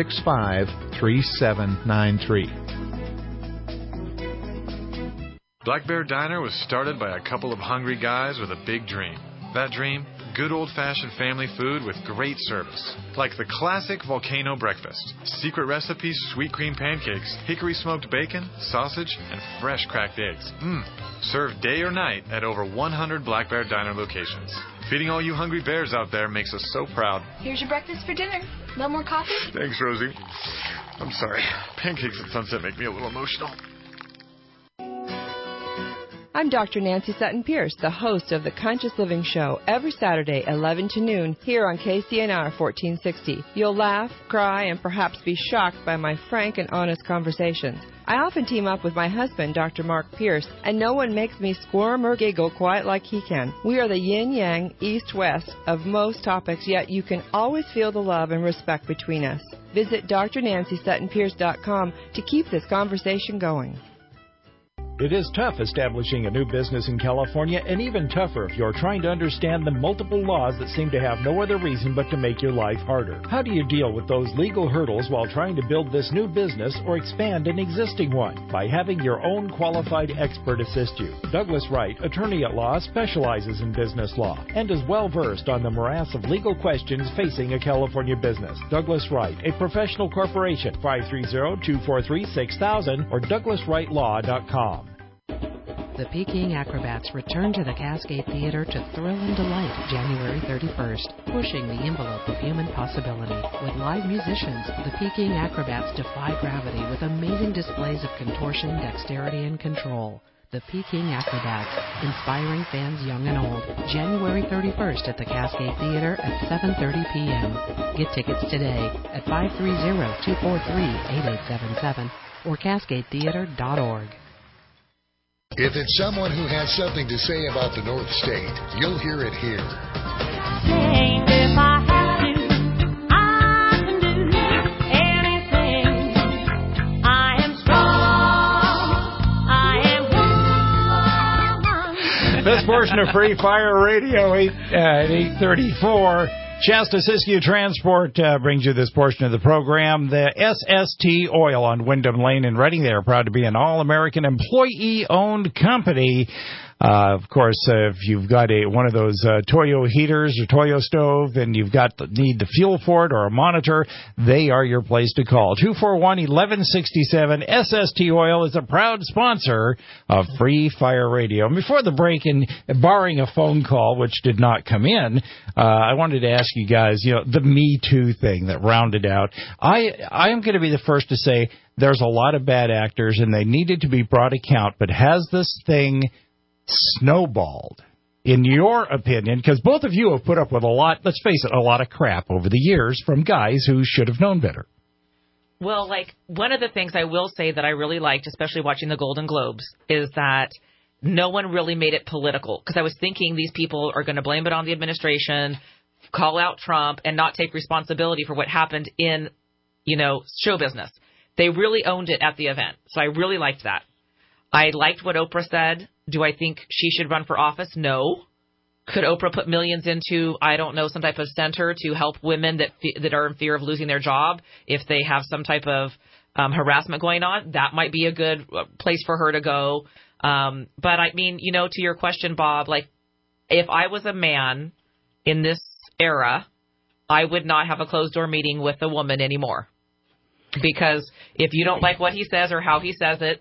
S13: 365-3793.
S14: Black Bear Diner was started by a couple of hungry guys with a big dream. That dream? Good old-fashioned family food with great service. Like the classic volcano breakfast. Secret recipes, sweet cream pancakes, hickory smoked bacon, sausage, and fresh cracked eggs. Served day or night at over 100 Black Bear Diner locations. Feeding all you hungry bears out there makes us so proud.
S15: Here's your breakfast for dinner. No more coffee?
S14: Thanks, Rosie. I'm sorry. Pancakes at sunset make me a little emotional.
S16: I'm Dr. Nancy Sutton-Pierce, the host of The Conscious Living Show, every Saturday, 11 to noon, here on KCNR 1460. You'll laugh, cry, and perhaps be shocked by my frank and honest conversations. I often team up with my husband, Dr. Mark Pierce, and no one makes me squirm or giggle quite like he can. We are the yin-yang, east-west of most topics, yet you can always feel the love and respect between us. Visit drnancysuttonpierce.com to keep this conversation going.
S25: It is tough establishing a new business in California, and even tougher if you're trying to understand the multiple laws that seem to have no other reason but to make your life harder. How do you deal with those legal hurdles while trying to build this new business or expand an existing one? By having your own qualified expert assist you. Douglas Wright, attorney at law, specializes in business law and is well versed on the morass of legal questions facing a California business. Douglas Wright, a professional corporation, 530-243-6000 or douglaswrightlaw.com.
S17: The Peking Acrobats return to the Cascade Theater to thrill and delight January 31st, pushing the envelope of human possibility. With live musicians, the Peking Acrobats defy gravity with amazing displays of contortion, dexterity, and control. The Peking Acrobats, inspiring fans young and old. January 31st at the Cascade Theater at 7:30 p.m. Get tickets today at 530-243-8877 or cascadetheater.org.
S3: If it's someone who has something to say about the North State, you'll hear it here.
S18: If I have to, I can do anything. I am strong. I am woman.
S6: This portion of Free Fire Radio at 8:34. Shasta Siskiyou Transport brings you this portion of the program. The SST Oil on Wyndham Lane in Reading. They are proud to be an all-American employee-owned company. Of course, if you've got one of those Toyo heaters or Toyo stove and you've need the fuel for it or a monitor, they are your place to call. 241-1167. SST Oil is a proud sponsor of Free Fire Radio. And before the break, and barring a phone call, which did not come in, I wanted to ask you guys, the Me Too thing that rounded out. I am going to be the first to say there's a lot of bad actors and they needed to be brought account, but has this thing snowballed, in your opinion? Because both of you have put up with a lot of crap over the years from guys who should have known better.
S5: Well, one of the things I will say that I really liked, especially watching the Golden Globes, is that no one really made it political. Because I was thinking these people are going to blame it on the administration, call out Trump, and not take responsibility for what happened in, show business. They really owned it at the event. So I really liked that. I liked what Oprah said. Do I think she should run for office? No. Could Oprah put millions into, some type of center to help women that are in fear of losing their job if they have some type of harassment going on? That might be a good place for her to go. But to your question, Bob, if I was a man in this era, I would not have a closed door meeting with a woman anymore. Because if you don't like what he says or how he says it,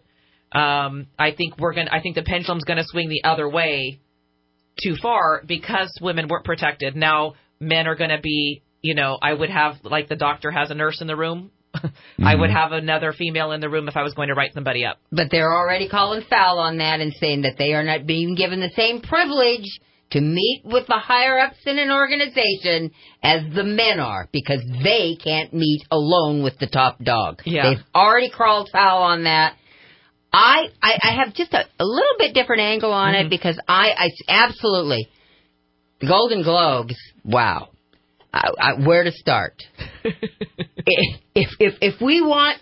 S5: I think the pendulum's going to swing the other way too far because women weren't protected. Now men are going to be, I would have, like the doctor has a nurse in the room. Mm-hmm. I would have another female in the room if I was going to write somebody up.
S4: But they're already calling foul on that and saying that they are not being given the same privilege to meet with the higher-ups in an organization as the men are, because they can't meet alone with the top dog. Yeah. They've already crawled foul on that. I have just a little bit different angle on it, because I absolutely, the Golden Globes, wow. Where to start? If we want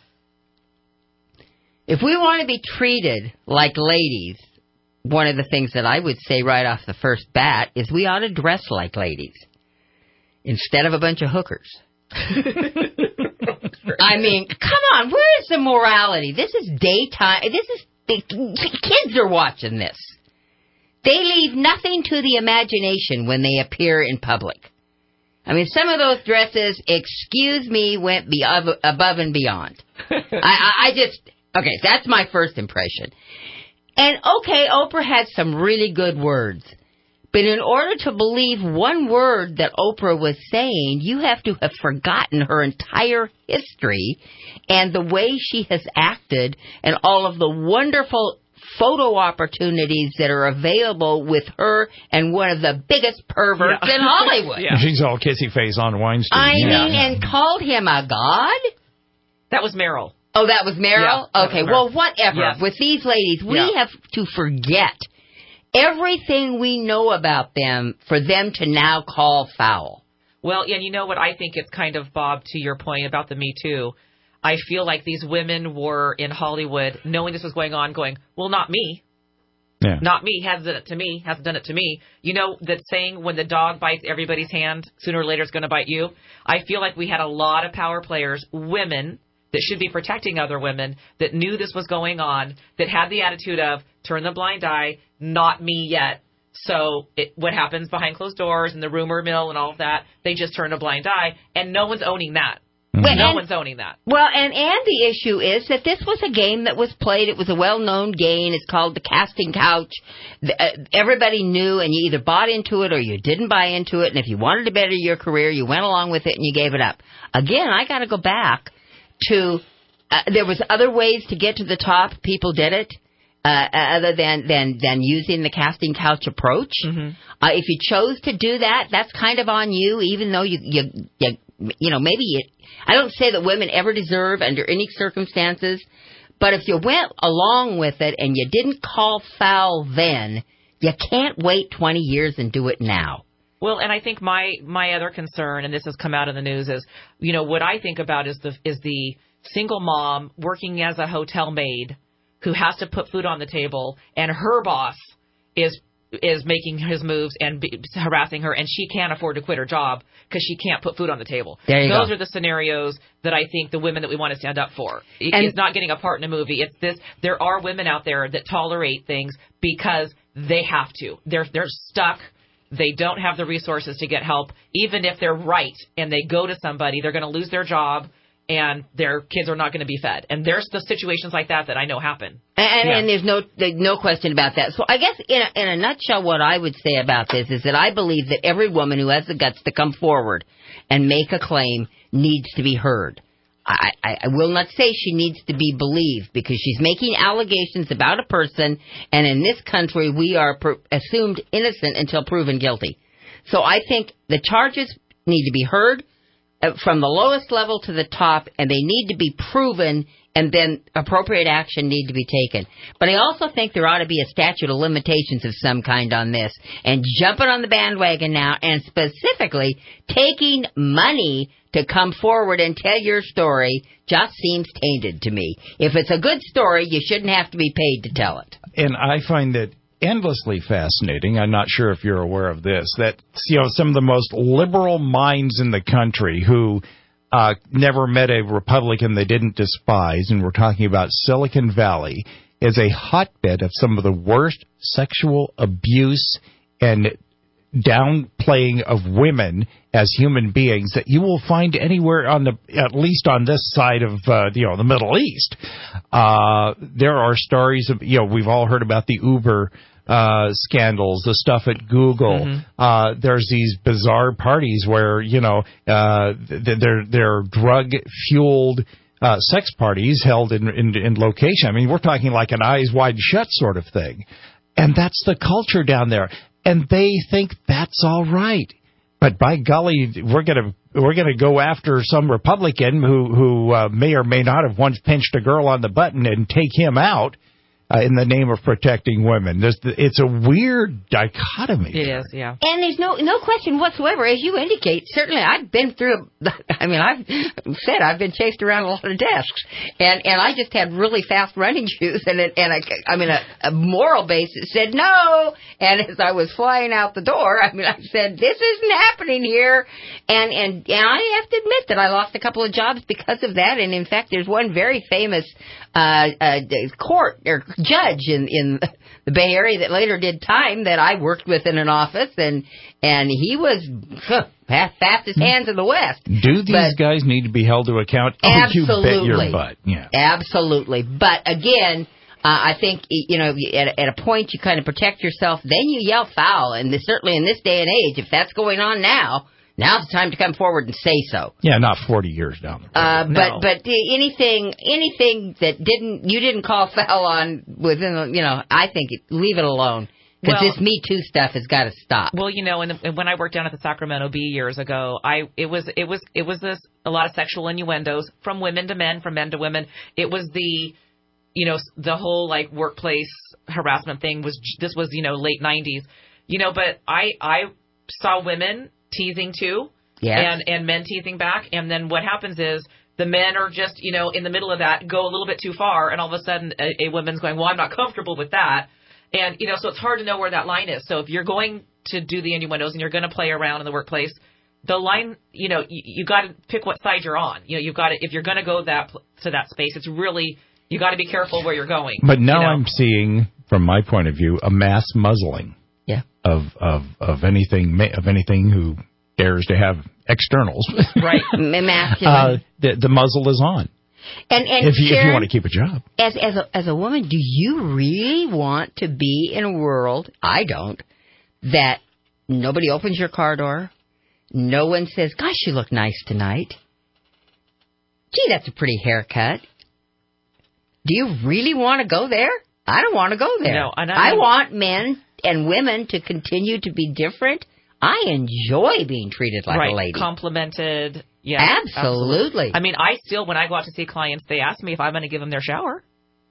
S4: to be treated like ladies, one of the things that I would say right off the first bat is we ought to dress like ladies instead of a bunch of hookers. I mean, come on, where is the morality? This is daytime. Kids are watching this. They leave nothing to the imagination when they appear in public. I mean, some of those dresses, excuse me, went above and beyond. Okay, that's my first impression. And okay, Oprah had some really good words. But in order to believe one word that Oprah was saying, you have to have forgotten her entire history and the way she has acted and all of the wonderful photo opportunities that are available with her and one of the biggest perverts in Hollywood.
S6: Yeah. She's all kissy face on Weinstein.
S4: I mean, and called him a god?
S5: That was Meryl.
S4: Oh, that was Meryl?
S5: Yeah,
S4: okay, well, whatever.
S5: Yes.
S4: With these ladies, we have to forget everything we know about them for them to now call foul.
S5: Well, and you know what I think it's kind of, Bob, to your point about the Me Too, I feel like these women were in Hollywood knowing this was going on, going, well, not me. Yeah. Not me. Hasn't done it to me. You know that saying, when the dog bites everybody's hand, sooner or later it's going to bite you? I feel like we had a lot of power players, women, that should be protecting other women, that knew this was going on, that had the attitude of, turn the blind eye, not me yet. So what happens behind closed doors and the rumor mill and all of that, they just turn a blind eye, and no one's owning that. No one's owning that.
S4: Well, and the issue is that this was a game that was played. It was a well-known game. It's called the casting couch. Everybody knew, and you either bought into it or you didn't buy into it. And if you wanted to better your career, you went along with it and you gave it up. Again, I got to go back to there was other ways to get to the top. People did it. Other than using the casting couch approach. If you chose to do that, that's kind of on you, even though you maybe I don't say that women ever deserve under any circumstances, but if you went along with it and you didn't call foul then, you can't wait 20 years and do it now.
S5: Well, and I think my other concern, and this has come out in the news, is, what I think about is the single mom working as a hotel maid who has to put food on the table, and her boss is making his moves and harassing her, and she can't afford to quit her job because she can't put food on the table. Those are the scenarios that I think the women that we want to stand up for. It's not getting a part in a movie. It's this. There are women out there that tolerate things because they have to. They're stuck. They don't have the resources to get help. Even if they're right and they go to somebody, they're going to lose their job, and their kids are not going to be fed. And there's the situations like that I know happen.
S4: And there's no question about that. So I guess in a nutshell, what I would say about this is that I believe that every woman who has the guts to come forward and make a claim needs to be heard. I will not say she needs to be believed, because she's making allegations about a person, and in this country we are assumed innocent until proven guilty. So I think the charges need to be heard from the lowest level to the top, and they need to be proven, and then appropriate action need to be taken. But I also think there ought to be a statute of limitations of some kind on this, and jumping on the bandwagon now, and specifically taking money to come forward and tell your story just seems tainted to me. If it's a good story, you shouldn't have to be paid to tell it.
S6: And I find that endlessly fascinating. I'm not sure if you're aware of this, that some of the most liberal minds in the country who never met a Republican they didn't despise, and we're talking about Silicon Valley, is a hotbed of some of the worst sexual abuse and downplaying of women as human beings that you will find anywhere at least on this side of the Middle East. There are stories of we've all heard about the Uber scandals, the stuff at Google. There's these bizarre parties where they're drug fueled sex parties held in location. I mean, we're talking like an eyes wide shut sort of thing, and that's the culture down there. And they think that's all right. But by golly, we're gonna go after some Republican who may or may not have once pinched a girl on the button and take him out in the name of protecting women. It's a weird dichotomy.
S5: It is, yeah.
S4: And there's no question whatsoever, as you indicate. Certainly, I've been through. I've been chased around a lot of desks, and I just had really fast running shoes, and a moral basis said no. And as I was flying out the door, I said, this isn't happening here, and I have to admit that I lost a couple of jobs because of that. And in fact, there's one very famous court or judge in the Bay Area that later did time that I worked with in an office, and he was fastest hands in the West.
S6: Do these guys need to be held to account?
S4: Absolutely.
S6: You bet your butt. Yeah.
S4: Absolutely. But again, I think, at a point you kind of protect yourself, then you yell foul, and certainly in this day and age, if that's going on now's the time to come forward and say so.
S6: Yeah, not 40 years down the road.
S4: But anything that you didn't call foul on within, I think leave it alone. Because this Me Too stuff has got to stop.
S5: Well, and when I worked down at the Sacramento Bee years ago, it was a lot of sexual innuendos from women to men, from men to women. It was the whole workplace harassment thing was late 90s. But I saw women teasing too, and men teasing back, and then what happens is the men are just in the middle of that, go a little bit too far, and all of a sudden a woman's going, well, I'm not comfortable with that, and so it's hard to know where that line is. So if you're going to do the innuendos and you're going to play around in the workplace, the line, you got to pick what side you're on. You've got to, if you're going to go to that space, it's really, you got to be careful where you're going.
S6: But now I'm seeing, from my point of view, a mass muzzling. Of anything who dares to have externals.
S4: Right, masculine.
S6: The muzzle is on.
S4: And
S6: if you want to keep a job.
S4: As a woman, do you really want to be in a world, I don't, that nobody opens your car door, no one says, gosh, you look nice tonight. Gee, that's a pretty haircut. Do you really want to go there? I don't want to go there.
S5: No, and
S4: I want men and women to continue to be different. I enjoy being treated like a lady.
S5: Complimented. Yeah,
S4: absolutely.
S5: I mean, I still, when I go out to see clients, they ask me if I'm going to give them their shower.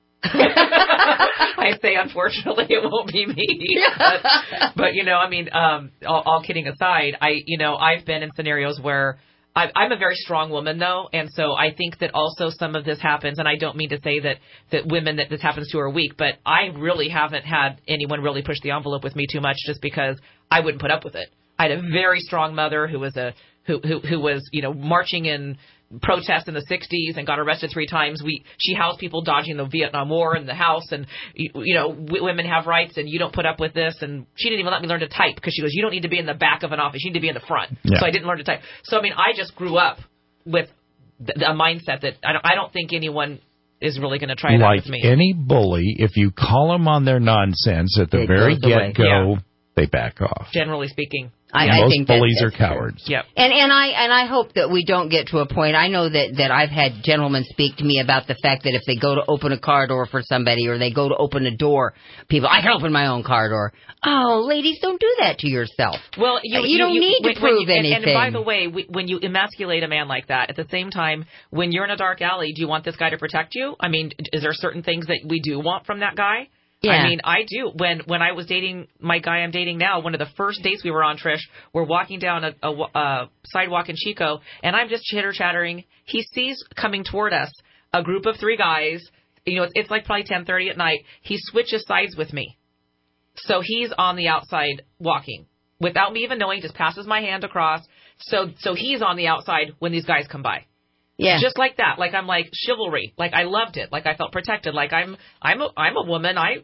S5: I say, unfortunately, it won't be me. But you know, I mean, all kidding aside, I've been in scenarios where I'm a very strong woman, though, and so I think that also some of this happens, and I don't mean to say that women that this happens to are weak, but I really haven't had anyone really push the envelope with me too much just because I wouldn't put up with it. I had a very strong mother who was who was marching in protests in the 60s and got arrested 3 times. She housed people dodging the Vietnam War in the house, and women have rights and you don't put up with this. And she didn't even let me learn to type because she goes, you don't need to be in the back of an office, you need to be in the front. Yeah. So I didn't learn to type. So I mean, I just grew up with a mindset that I don't think anyone is really going to try that with me.
S6: Like any bully, if you call them on their nonsense at the very get-go, they back off.
S5: Generally speaking.
S4: I think
S6: bullies are cowards.
S5: Yep.
S4: And I hope that we don't get to a point. I know that I've had gentlemen speak to me about the fact that if they go to open a car door for somebody or they go to open a door, I can open my own car door. Oh, ladies, don't do that to yourself.
S5: Well, you don't need
S4: to prove anything.
S5: And by the way, when you emasculate a man like that, at the same time, when you're in a dark alley, do you want this guy to protect you? I mean, is there certain things that we do want from that guy? Yeah. I mean, I do. When I was dating my guy I'm dating now, one of the first dates we were on, Trish, we're walking down a sidewalk in Chico, and I'm just chitter-chattering. He sees coming toward us a group of 3 guys. It's like probably 10:30 at night. He switches sides with me. So he's on the outside walking. Without me even knowing, just passes my hand across. So he's on the outside when these guys come by.
S4: Yeah.
S5: Just like that. Like, I'm like chivalry. Like, I loved it. Like, I felt protected. Like, I'm a woman. I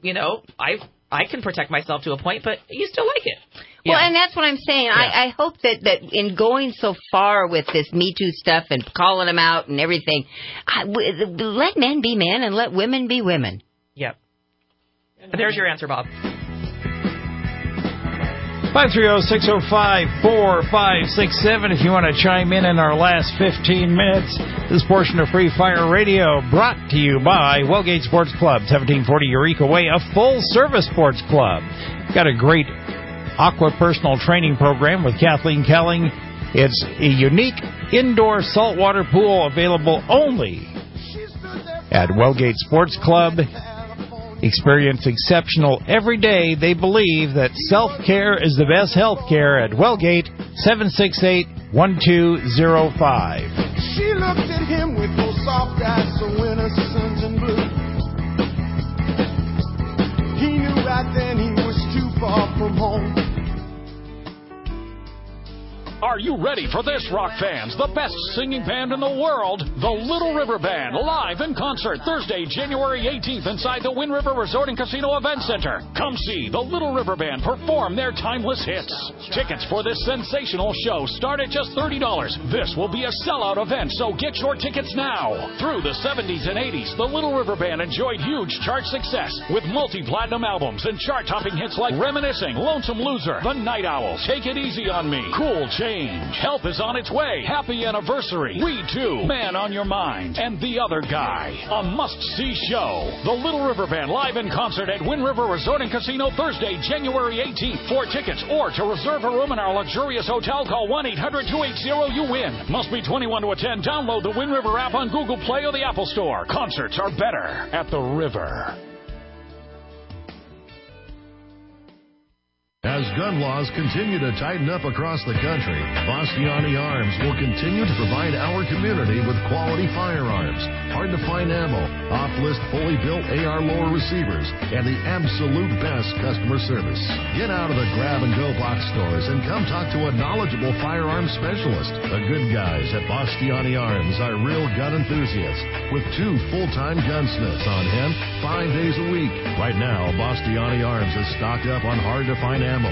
S5: can protect myself to a point, but you still like it.
S4: Well, and that's what I'm saying. Yeah. I hope that in going so far with this Me Too stuff and calling them out and everything, let men be men and let women be women.
S5: Yep. There's your answer, Bob.
S6: 530-605-4567 if you want to chime in our last 15 minutes. This portion of Free Fire Radio brought to you by Wellgate Sports Club, 1740 Eureka Way, a full-service sports club. Got a great aqua personal training program with Kathleen Kelling. It's a unique indoor saltwater pool available only at Wellgate Sports Club. Experience exceptional every day. They believe that self-care is the best health care at Wellgate, 768-1205.
S18: She looked at him with those soft eyes so innocent and blue. He knew right then he was too far from home.
S7: Are you ready for this, rock fans? The best singing band in the world, the Little River Band, live in concert Thursday, January 18th inside the Wind River Resort and Casino Event Center. Come see the Little River Band perform their timeless hits. Tickets for this sensational show start at just $30. This will be a sellout event, so get your tickets now. Through the 70s and 80s, the Little River Band enjoyed huge chart success with multi-platinum albums and chart-topping hits like Reminiscing, Lonesome Loser, The Night Owls, Take It Easy on Me, Cool Change. Help is on its way. Happy Anniversary. We Too, Man on Your Mind, and The Other Guy. A must-see show. The Little River Band live in concert at Wind River Resort and Casino Thursday, January 18th. For tickets or to reserve a room in our luxurious hotel, call 1-800-280-YOU-WIN. Must be 21 to attend. Download the Wind River app on Google Play or the Apple Store. Concerts are better at the river.
S19: As gun laws continue to tighten up across the country, Bastiani Arms will continue to provide our community with quality firearms, hard-to-find ammo, off-list fully built AR lower receivers, and the absolute best customer service. Get out of the grab-and-go box stores and come talk to a knowledgeable firearms specialist. The good guys at Bastiani Arms are real gun enthusiasts with 2 full-time gunsmiths on hand 5 days a week. Right now, Bastiani Arms is stocked up on hard-to-find ammo,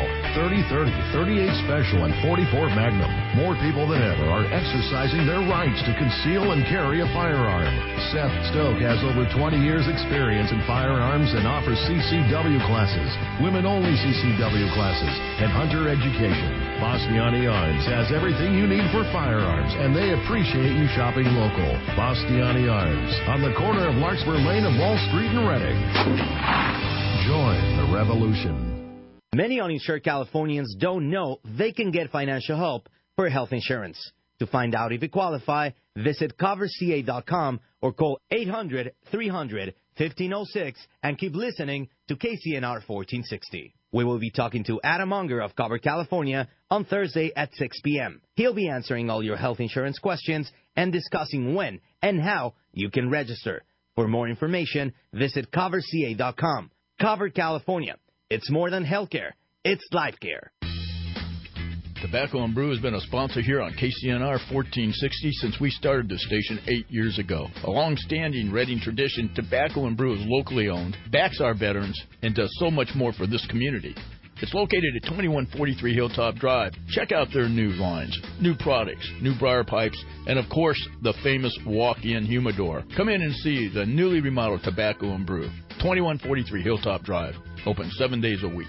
S19: 30-30, 38 Special, and 44 Magnum. More people than ever are exercising their rights to conceal and carry a firearm. Seth Stoke has over 20 years' experience in firearms and offers CCW classes, women-only CCW classes, and hunter education. Bastiani Arms has everything you need for firearms, and they appreciate you shopping local. Bastiani Arms, on the corner of Larkspur Lane and Wall Street in Reading. Join the revolution.
S2: Many uninsured Californians don't know they can get financial help for health insurance. To find out if you qualify, visit coverca.com or call 800-300-1506 and keep listening to KCNR 1460. We will be talking to Adam Unger of Cover California on Thursday at 6 p.m. He'll be answering all your health insurance questions and discussing when and how you can register. For more information, visit coverca.com. Cover California. It's more than healthcare. It's life care.
S10: Tobacco and Brew has been a sponsor here on KCNR 1460 since we started the station 8 years ago. A long-standing Reading tradition, Tobacco and Brew is locally owned, backs our veterans, and does so much more for this community. It's located at 2143 Hilltop Drive. Check out their new lines, new products, new briar pipes, and of course, the famous walk-in humidor. Come in and see the newly remodeled Tobacco and Brew, 2143 Hilltop Drive. Open 7 days a week.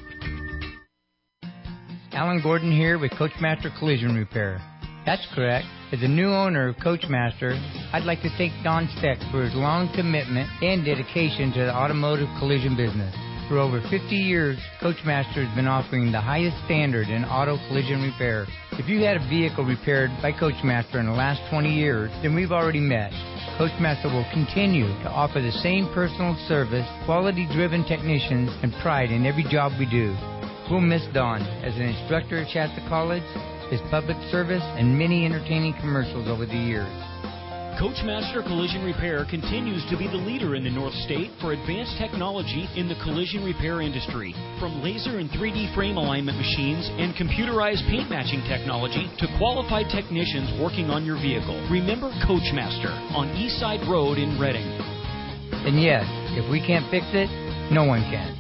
S20: Alan Gordon here with Coachmaster Collision Repair. That's correct. As a new owner of Coachmaster, I'd like to thank Don Steck for his long commitment and dedication to the automotive collision business. For over 50 years, Coachmaster has been offering the highest standard in auto collision repair. If you had a vehicle repaired by Coachmaster in the last 20 years, then we've already met. Coachmaster will continue to offer the same personal service, quality-driven technicians, and pride in every job we do. We'll miss Don as an instructor at Shasta College, his public service, and many entertaining commercials over the years.
S21: Coachmaster Collision Repair continues to be the leader in the North State for advanced technology in the collision repair industry. From laser and 3D frame alignment machines and computerized paint matching technology to qualified technicians working on your vehicle. Remember Coachmaster on Eastside Road in Reading.
S20: And yes, if we can't fix it, no one can.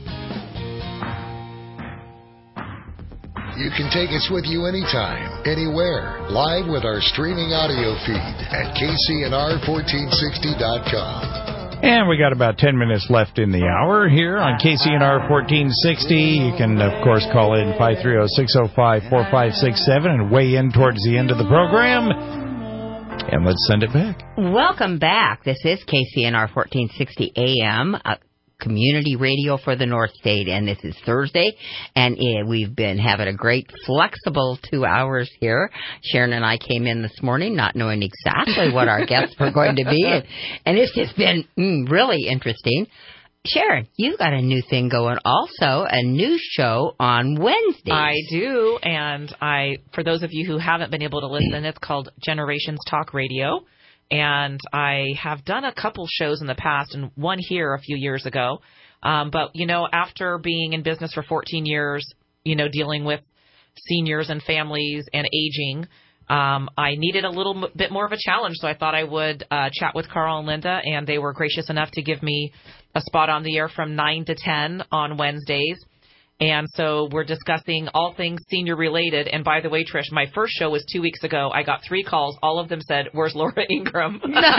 S3: You can take us with you anytime, anywhere, live with our streaming audio feed at KCNR1460.com.
S6: And we got about 10 minutes left in the hour here on KCNR 1460. You can, of course, call in 530-605-4567 and weigh in towards the end of the program. And let's send it back.
S4: Welcome back. This is KCNR 1460 AM. Community radio for the North State, and this is Thursday, and we've been having a great flexible 2 hours here. Sharon and I came in this morning not knowing exactly what our guests were going to be, and it's just been really interesting. Sharon, you've got a new thing going also, a new show on Wednesdays.
S5: I do, and for those of you who haven't been able to listen, it's called Generations Talk Radio. And I have done a couple shows in the past and one here a few years ago. But, after being in business for 14 years, dealing with seniors and families and aging, I needed a little bit more of a challenge. So I thought I would chat with Carl and Linda, and they were gracious enough to give me a spot on the air from 9 to 10 on Wednesdays. And so we're discussing all things senior related. And by the way, Trish, my first show was 2 weeks ago. I got 3 calls. All of them said, "Where's Laura Ingram?"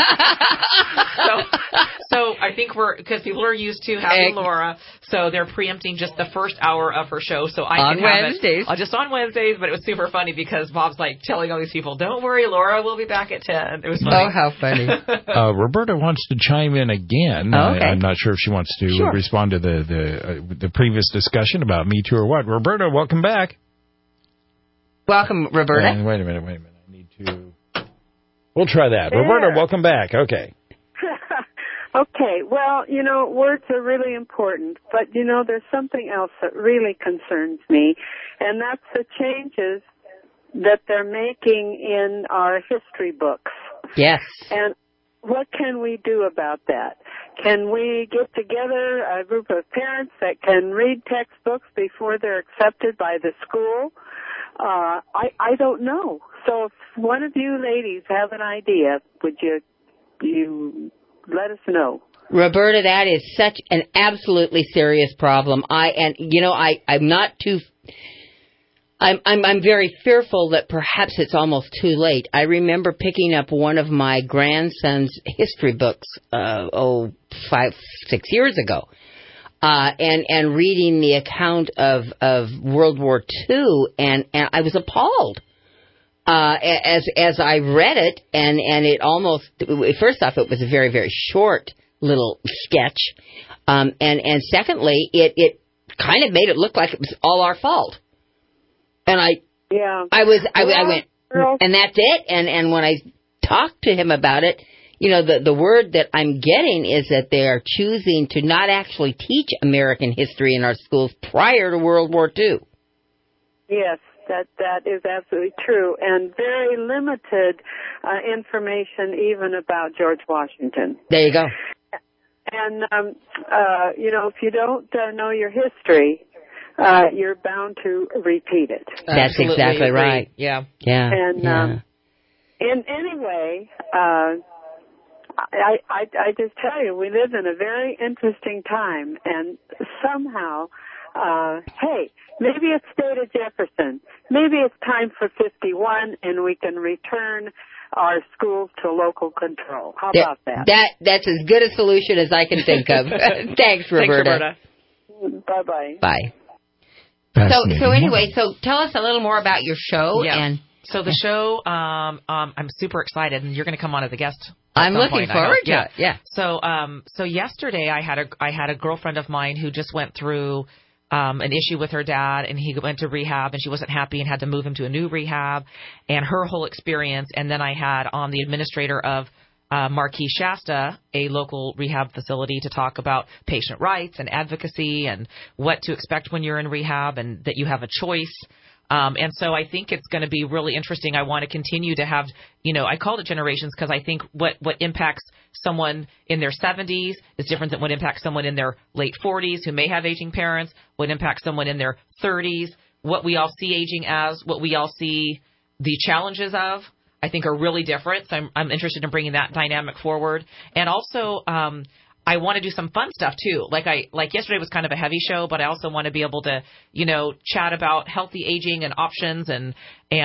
S5: So I think because people are used to having Laura, so they're preempting just the first hour of her show. So I can have Wednesdays. Just on Wednesdays. But it was super funny because Bob's like telling all these people, "Don't worry, Laura will be back at 10." It was funny.
S4: Oh, how funny.
S6: Roberta wants to chime in again.
S4: Okay.
S6: I'm not sure if she wants to respond to the previous discussion about Me Too or what. Roberta, welcome back.
S4: Welcome, Roberta.
S6: Wait a minute. I need to... We'll try that. There. Roberta, welcome back. Okay.
S12: Okay, well, words are really important, but, there's something else that really concerns me, and that's the changes that they're making in our history books.
S4: Yes.
S12: And what can we do about that? Can we get together a group of parents that can read textbooks before they're accepted by the school? I don't know. So if one of you ladies have an idea, would you let us know?
S4: Roberta, that is such an absolutely serious problem. I'm not too I'm very fearful that perhaps it's almost too late. I remember picking up one of my grandson's history books, 5-6 years ago, and reading the account of World War II, and I was appalled. As I read it, and it almost, first off, it was a very, very short little sketch, and secondly, it kind of made it look like it was all our fault. And I went, and that's it. And when I talked to him about it, you know, the word that I'm getting is that they are choosing to not actually teach American history in our schools prior to World War II.
S12: Yes, that is absolutely true, and very limited information even about George Washington.
S4: There you go.
S12: And you know, if you don't know your history, you're bound to repeat it.
S4: That's
S5: Absolutely
S4: exactly
S5: agree.
S4: right.
S5: Yeah.
S4: Yeah.
S12: And in anyway, I just tell you, we live in a very interesting time, and somehow, hey, maybe it's State of Jefferson. Maybe it's time for 51, and we can return our schools to local control. How about that?
S4: That's as good a solution as I can think of. Thanks, Roberta.
S12: Bye-bye.
S4: Bye. So anyway, so tell us a little more about your show.
S5: Yeah.
S4: And
S5: so the show, I'm super excited, and you're going to come on as a guest.
S4: I'm looking forward to it. Yeah.
S5: So yesterday I had a girlfriend of mine who just went through an issue with her dad, and he went to rehab, and she wasn't happy and had to move him to a new rehab, and her whole experience. And then I had on the administrator of Marquis Shasta, a local rehab facility, to talk about patient rights and advocacy and what to expect when you're in rehab, and that you have a choice. And so I think it's going to be really interesting. I want to continue to have, I called it generations because I think what impacts someone in their 70s is different than what impacts someone in their late 40s who may have aging parents, what impacts someone in their 30s, what we all see aging as, what we all see the challenges of, I think are really different. So I'm interested in bringing that dynamic forward. And also, I want to do some fun stuff too. Like yesterday was kind of a heavy show, but I also want to be able to, chat about healthy aging and options and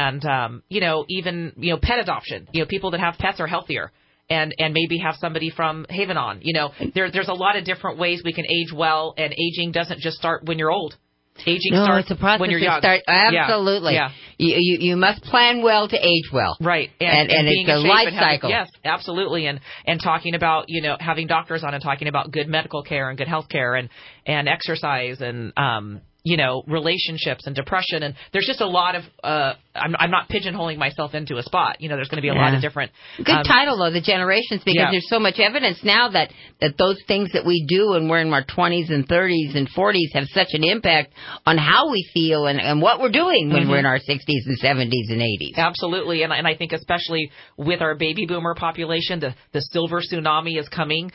S5: even pet adoption. People that have pets are healthier, and maybe have somebody from Haven on. There's a lot of different ways we can age well, and aging doesn't just start when you're old. Aging starts
S4: it's a process
S5: when you're young.
S4: Absolutely.
S5: Yeah.
S4: You must plan well to age well.
S5: Right.
S4: And it's a life cycle.
S5: Yes, absolutely. And talking about, having doctors on and talking about good medical care and good health care and exercise and, relationships and depression. And there's just a lot of, I'm not pigeonholing myself into a spot. There's going to be a lot of different.
S4: Good title, though, The Generations, because there's so much evidence now that those things that we do when we're in our 20s and 30s and 40s have such an impact on how we feel and what we're doing when we're in our 60s and 70s and 80s.
S5: Absolutely. And I think especially with our baby boomer population, the silver tsunami is coming.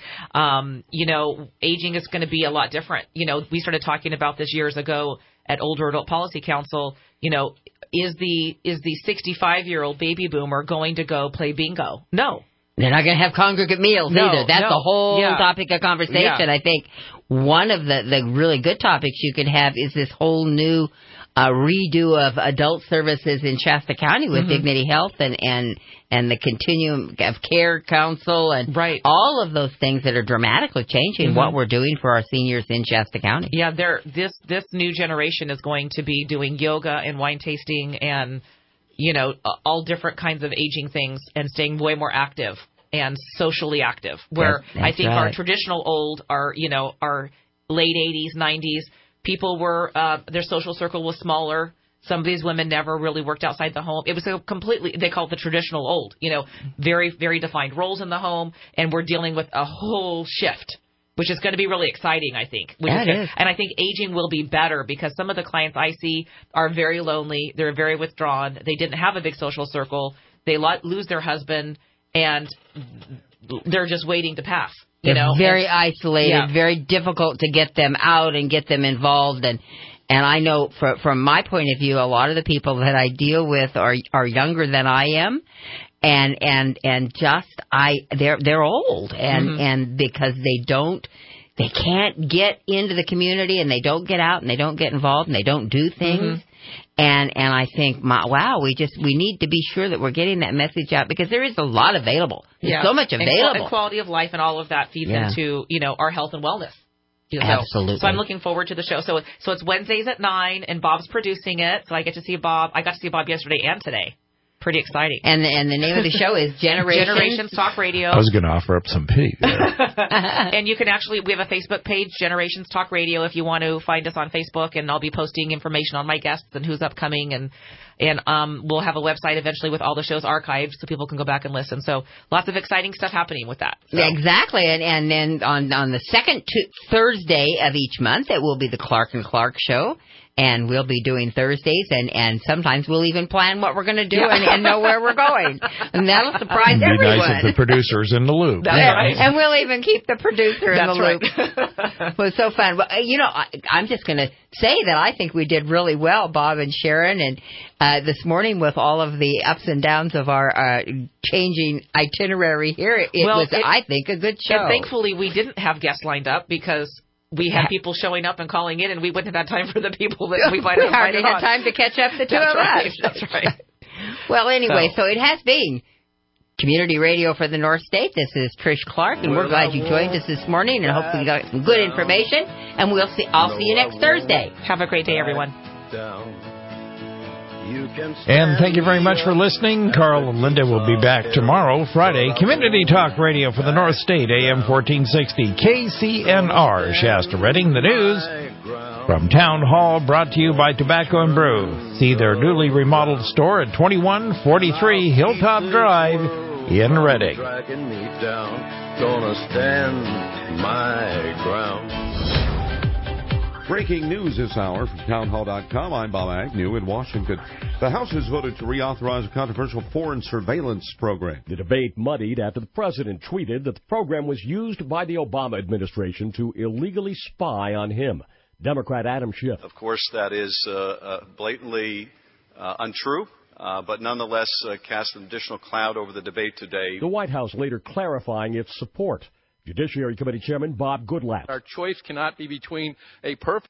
S5: Aging is going to be a lot different. We started talking about this years ago at Older Adult Policy Council, is the 65-year-old baby boomer going to go play bingo? No.
S4: They're not going to have congregate meals either. That's the whole topic of conversation. Yeah. I think one of the really good topics you could have is this whole new redo of adult services in Shasta County with Dignity Health and the Continuum of Care Council and all of those things that are dramatically changing what we're doing for our seniors in Shasta County.
S5: Yeah, this new generation is going to be doing yoga and wine tasting and all different kinds of aging things and staying way more active and socially active. Where I think our traditional old are late 80s, 90s. People were, their social circle was smaller. Some of these women never really worked outside the home. It was they call it the traditional old, very, very defined roles in the home. And we're dealing with a whole shift, which is going to be really exciting, I think.
S4: It is.
S5: And I think aging will be better because some of the clients I see are very lonely. They're very withdrawn. They didn't have a big social circle. They lose their husband, and they're just waiting to pass.
S4: They're very isolated, very difficult to get them out and get them involved. And I know from my point of view, a lot of the people that I deal with are younger than I am. And they're old and because they don't they can't get into the community, and they don't get out, and they don't get involved, and they don't do things. And I think, we need to be sure that we're getting that message out, because there is a lot available. There's so much available.
S5: And quality of life and all of that feeds into, our health and wellness.
S4: Absolutely.
S5: So I'm looking forward to the show. So it's Wednesdays at 9, and Bob's producing it. So I get to see Bob. I got to see Bob yesterday and today. Pretty exciting.
S4: And the name of the show is
S5: Generations Talk Radio.
S1: I was going to offer up some pee.
S5: And you can we have a Facebook page, Generations Talk Radio, if you want to find us on Facebook, and I'll be posting information on my guests and who's upcoming, and we'll have a website eventually with all the shows archived so people can go back and listen. So lots of exciting stuff happening with that. So.
S4: Yeah, exactly. And then on the second Thursday of each month, it will be the Clark and Clark Show. And we'll be doing Thursdays, and sometimes we'll even plan what we're going to do and know where we're going. And that'll surprise everyone.
S1: It'd be nice if the producer's in the loop.
S5: That's right.
S4: And we'll even keep the producer in the loop. It was so fun. But, I'm just going to say that I think we did really well, Bob and Sharon, and this morning with all of the ups and downs of our changing itinerary here, it was, I think, a good show.
S5: And thankfully, we didn't have guests lined up, because we had people showing up and calling in, and we wouldn't have had time for the people that we might have invited on.
S4: We hardly had time to catch up the two of us.
S5: That's right.
S4: Well, anyway, so it has been Community Radio for the North State. This is Trish Clark, and we're glad you joined us this morning, and hopefully you got some good information. And I'll see you next Thursday.
S5: Have a great day, everyone.
S1: And thank you very much for listening. Carl and Linda will be back tomorrow, Friday. Community Talk Radio for the North State, AM 1460, KCNR, Shasta Redding. The news from Town Hall, brought to you by Tobacco and Brew. See their newly remodeled store at 2143 Hilltop Drive in Redding.
S8: Gonna stand my ground.
S9: Breaking news this hour from townhall.com. I'm Bob Agnew in Washington. The House has voted to reauthorize a controversial foreign surveillance program.
S22: The debate muddied after the president tweeted that the program was used by the Obama administration to illegally spy on him. Democrat Adam Schiff.
S23: Of course, that is blatantly untrue, but nonetheless cast an additional cloud over the debate today.
S22: The White House later clarifying its support. Judiciary Committee Chairman Bob Goodlatte.
S24: Our choice cannot be between a perfect